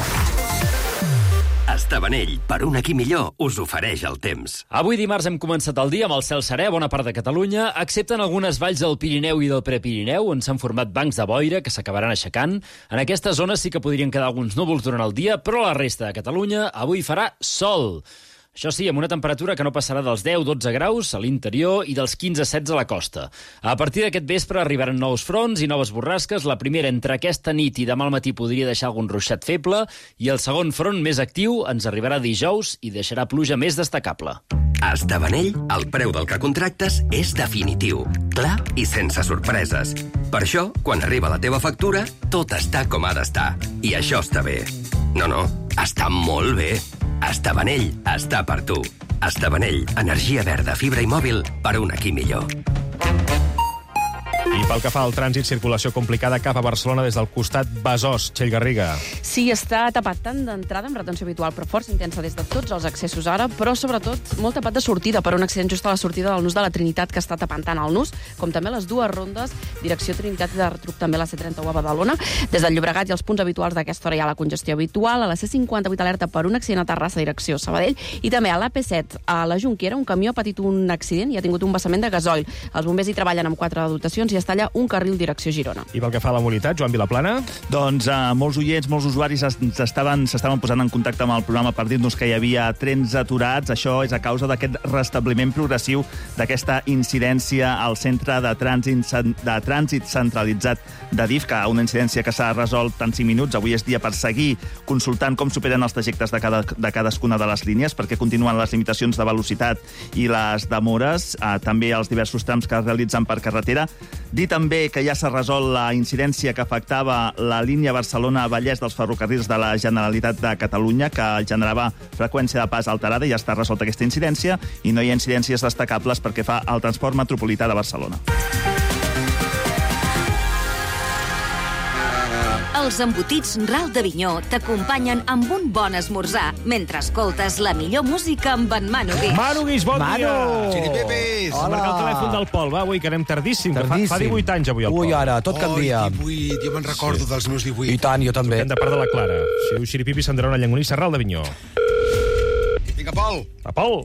Estavanell, per un aquí millor, us ofereix el temps. Avui dimarts hem començat el dia amb el cel serè a bona part de Catalunya, excepte en algunes valls del Pirineu i del Prepirineu, on s'han format bancs de boira que s'acabaran aixecant. En aquestes zones sí que podrien quedar alguns núvols durant el dia, però a la resta de Catalunya avui farà sol. Això sí, amb una temperatura que no passarà dels deu a dotze graus a l'interior i dels quinze a setze a la costa. A partir d'aquest vespre arribaran nous fronts i noves borrasques. La primera entre aquesta nit i demà al matí podria deixar algun ruixat feble i el segon front més actiu ens arribarà dijous i deixarà pluja més destacable. A Estavanell, el preu del que contractes és definitiu, clar i sense sorpreses. Per això, quan arriba la teva factura, tot està com ha d'estar. I això està bé. No, no, està molt bé. Estavanell està per tu. Estavanell, energia verda, fibra i mòbil per un aquí millor. I pel que fa al trànsit, circulació complicada cap a Barcelona des del costat Besòs. Txell Garriga. Sí, està tapat tant d'entrada amb retenció habitual, però força intensa des de tots els accessos ara, però sobretot molt tapat de sortida per un accident just a la sortida del nus de la Trinitat, que està tapant tant el nus com també les dues rondes, direcció Trinitat i de retruc també la C trenta u a Badalona. Des del Llobregat i els punts habituals d'aquesta hora hi ha la congestió habitual, a la C cinquanta-vuit alerta per un accident a Terrassa, direcció Sabadell, i també a l'A P set a la Jonquera un camió ha patit un accident i ha tingut un vessament de gasoil. Els bombers hi treballen amb quatre dotacions i es talla un carril direcció Girona. I pel que fa a la mobilitat, Joan Vilaplana? Doncs uh, molts oients, molts usuaris s'estaven s'estaven posant en contacte amb el programa per dir-nos que hi havia trens aturats. Això és a causa d'aquest restabliment progressiu d'aquesta incidència al centre de trànsit, de trànsit centralitzat de D I F, que una incidència que s'ha resolt en cinc minuts. Avui és dia per seguir consultant com superen els trajectes de, cada, de cadascuna de les línies, perquè continuen les limitacions de velocitat i les demores, eh, també els diversos trams que es realitzen per carretera. Dir també que ja s'ha resolt la incidència que afectava la línia Barcelona-Vallès dels ferrocarrils de la Generalitat de Catalunya, que generava freqüència de pas alterada, i ja està resolta aquesta incidència, i no hi ha incidències destacables perquè fa el transport metropolità de Barcelona. Els embotits Ral d'Avinyó t'acompanyen amb un bon esmorzar mentre escoltes la millor música amb en Manu Guix. Manu Guix, bon Manu! dia! Xiripipis! Hola! Marca el telèfon del Pol, va, avui, que anem tardíssim. tardíssim. Fa, fa divuit anys avui el Pol. Ui, ara, tot canvia. Oh, divuit, jo me'n recordo sí. dels meus divuit. I tant, jo també. Toquem de part de la Clara. Si diu Xiripipi, s'endrà una llengonissa Ral d'Avinyó. Vinga, Pol! Va, Pol!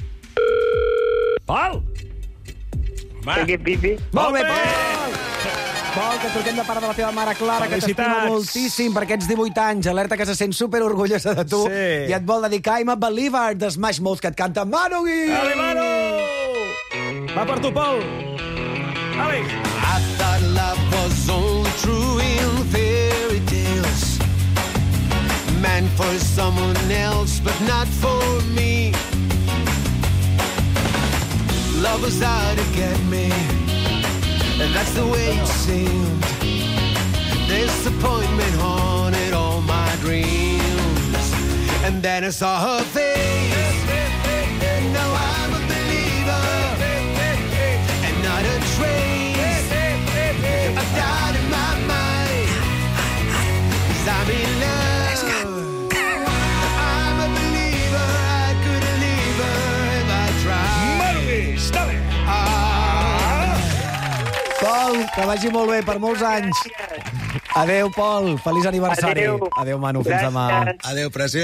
Pol! Xiripipi. Molt bé, Pol! Pol, que truquem de part de la teva mare Clara, que t'estima moltíssim per aquests divuit anys. Alerta que se sent superorgullosa de tu. Sí. I et vol dedicar I'm a Believer de Smash Mouth, que et canta Manu Guix! Ale, Manu! Va per tu, Pol! Ale! I thought love was only true in fairy tales, meant for someone else, but not for me. Love was out to get me, and that's the way it seemed. Disappointment haunted all my dreams. And then I saw her face. Now I'm a believer, and not a trace of doubt in my mind. 'Cause I'm in love. I'm a believer, I couldn't leave her if I tried. Marvis, dale! Pol, que vagi molt bé per molts anys. Adéu, Pol. Feliç aniversari. Adéu. Adéu, Manu. Fins demà. Adéu, preciós.